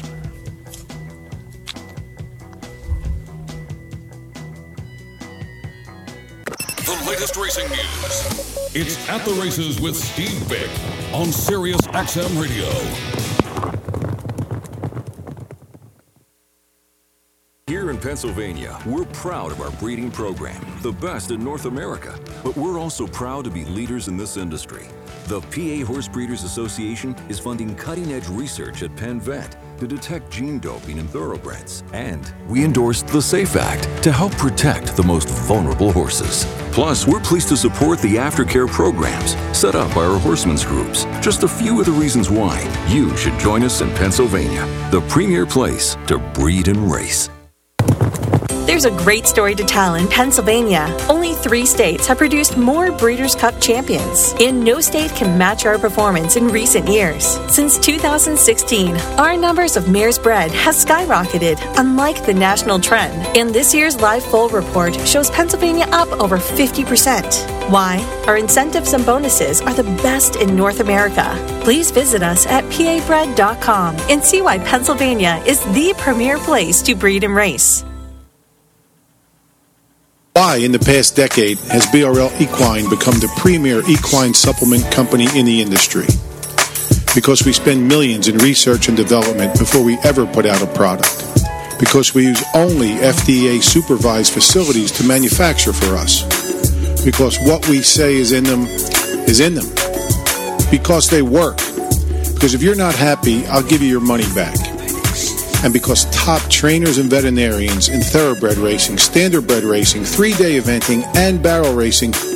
The latest racing news. It's At the Races with Steve Bick on Sirius XM Radio. Here in Pennsylvania, we're proud of our breeding program, the best in North America. But we're also proud to be leaders in this industry. The PA Horse Breeders Association is funding cutting-edge research at Penn Vet to detect gene doping in thoroughbreds. And we endorsed the SAFE Act to help protect the most vulnerable horses. Plus, we're pleased to support the aftercare programs set up by our horsemen's groups. Just a few of the reasons why you should join us in Pennsylvania, the premier place to breed and race. There's a great story to tell in Pennsylvania. Only 3 states have produced more Breeders' Cup champions, and no state can match our performance in recent years. Since 2016, our numbers of mares bred has skyrocketed, unlike the national trend, and this year's Live Foal report shows Pennsylvania up over 50%. Why? Our incentives and bonuses are the best in North America. Please visit us at pabred.com and see why Pennsylvania is the premier place to breed and race. Why, in the past decade, has BRL Equine become the premier equine supplement company in the industry? Because we spend millions in research and development before we ever put out a product. Because we use only FDA-supervised facilities to manufacture for us. Because what we say is in them is in them. Because they work. Because if you're not happy, I'll give you your money back. And because top trainers and veterinarians in thoroughbred racing, standardbred racing, 3-day eventing, and barrel racing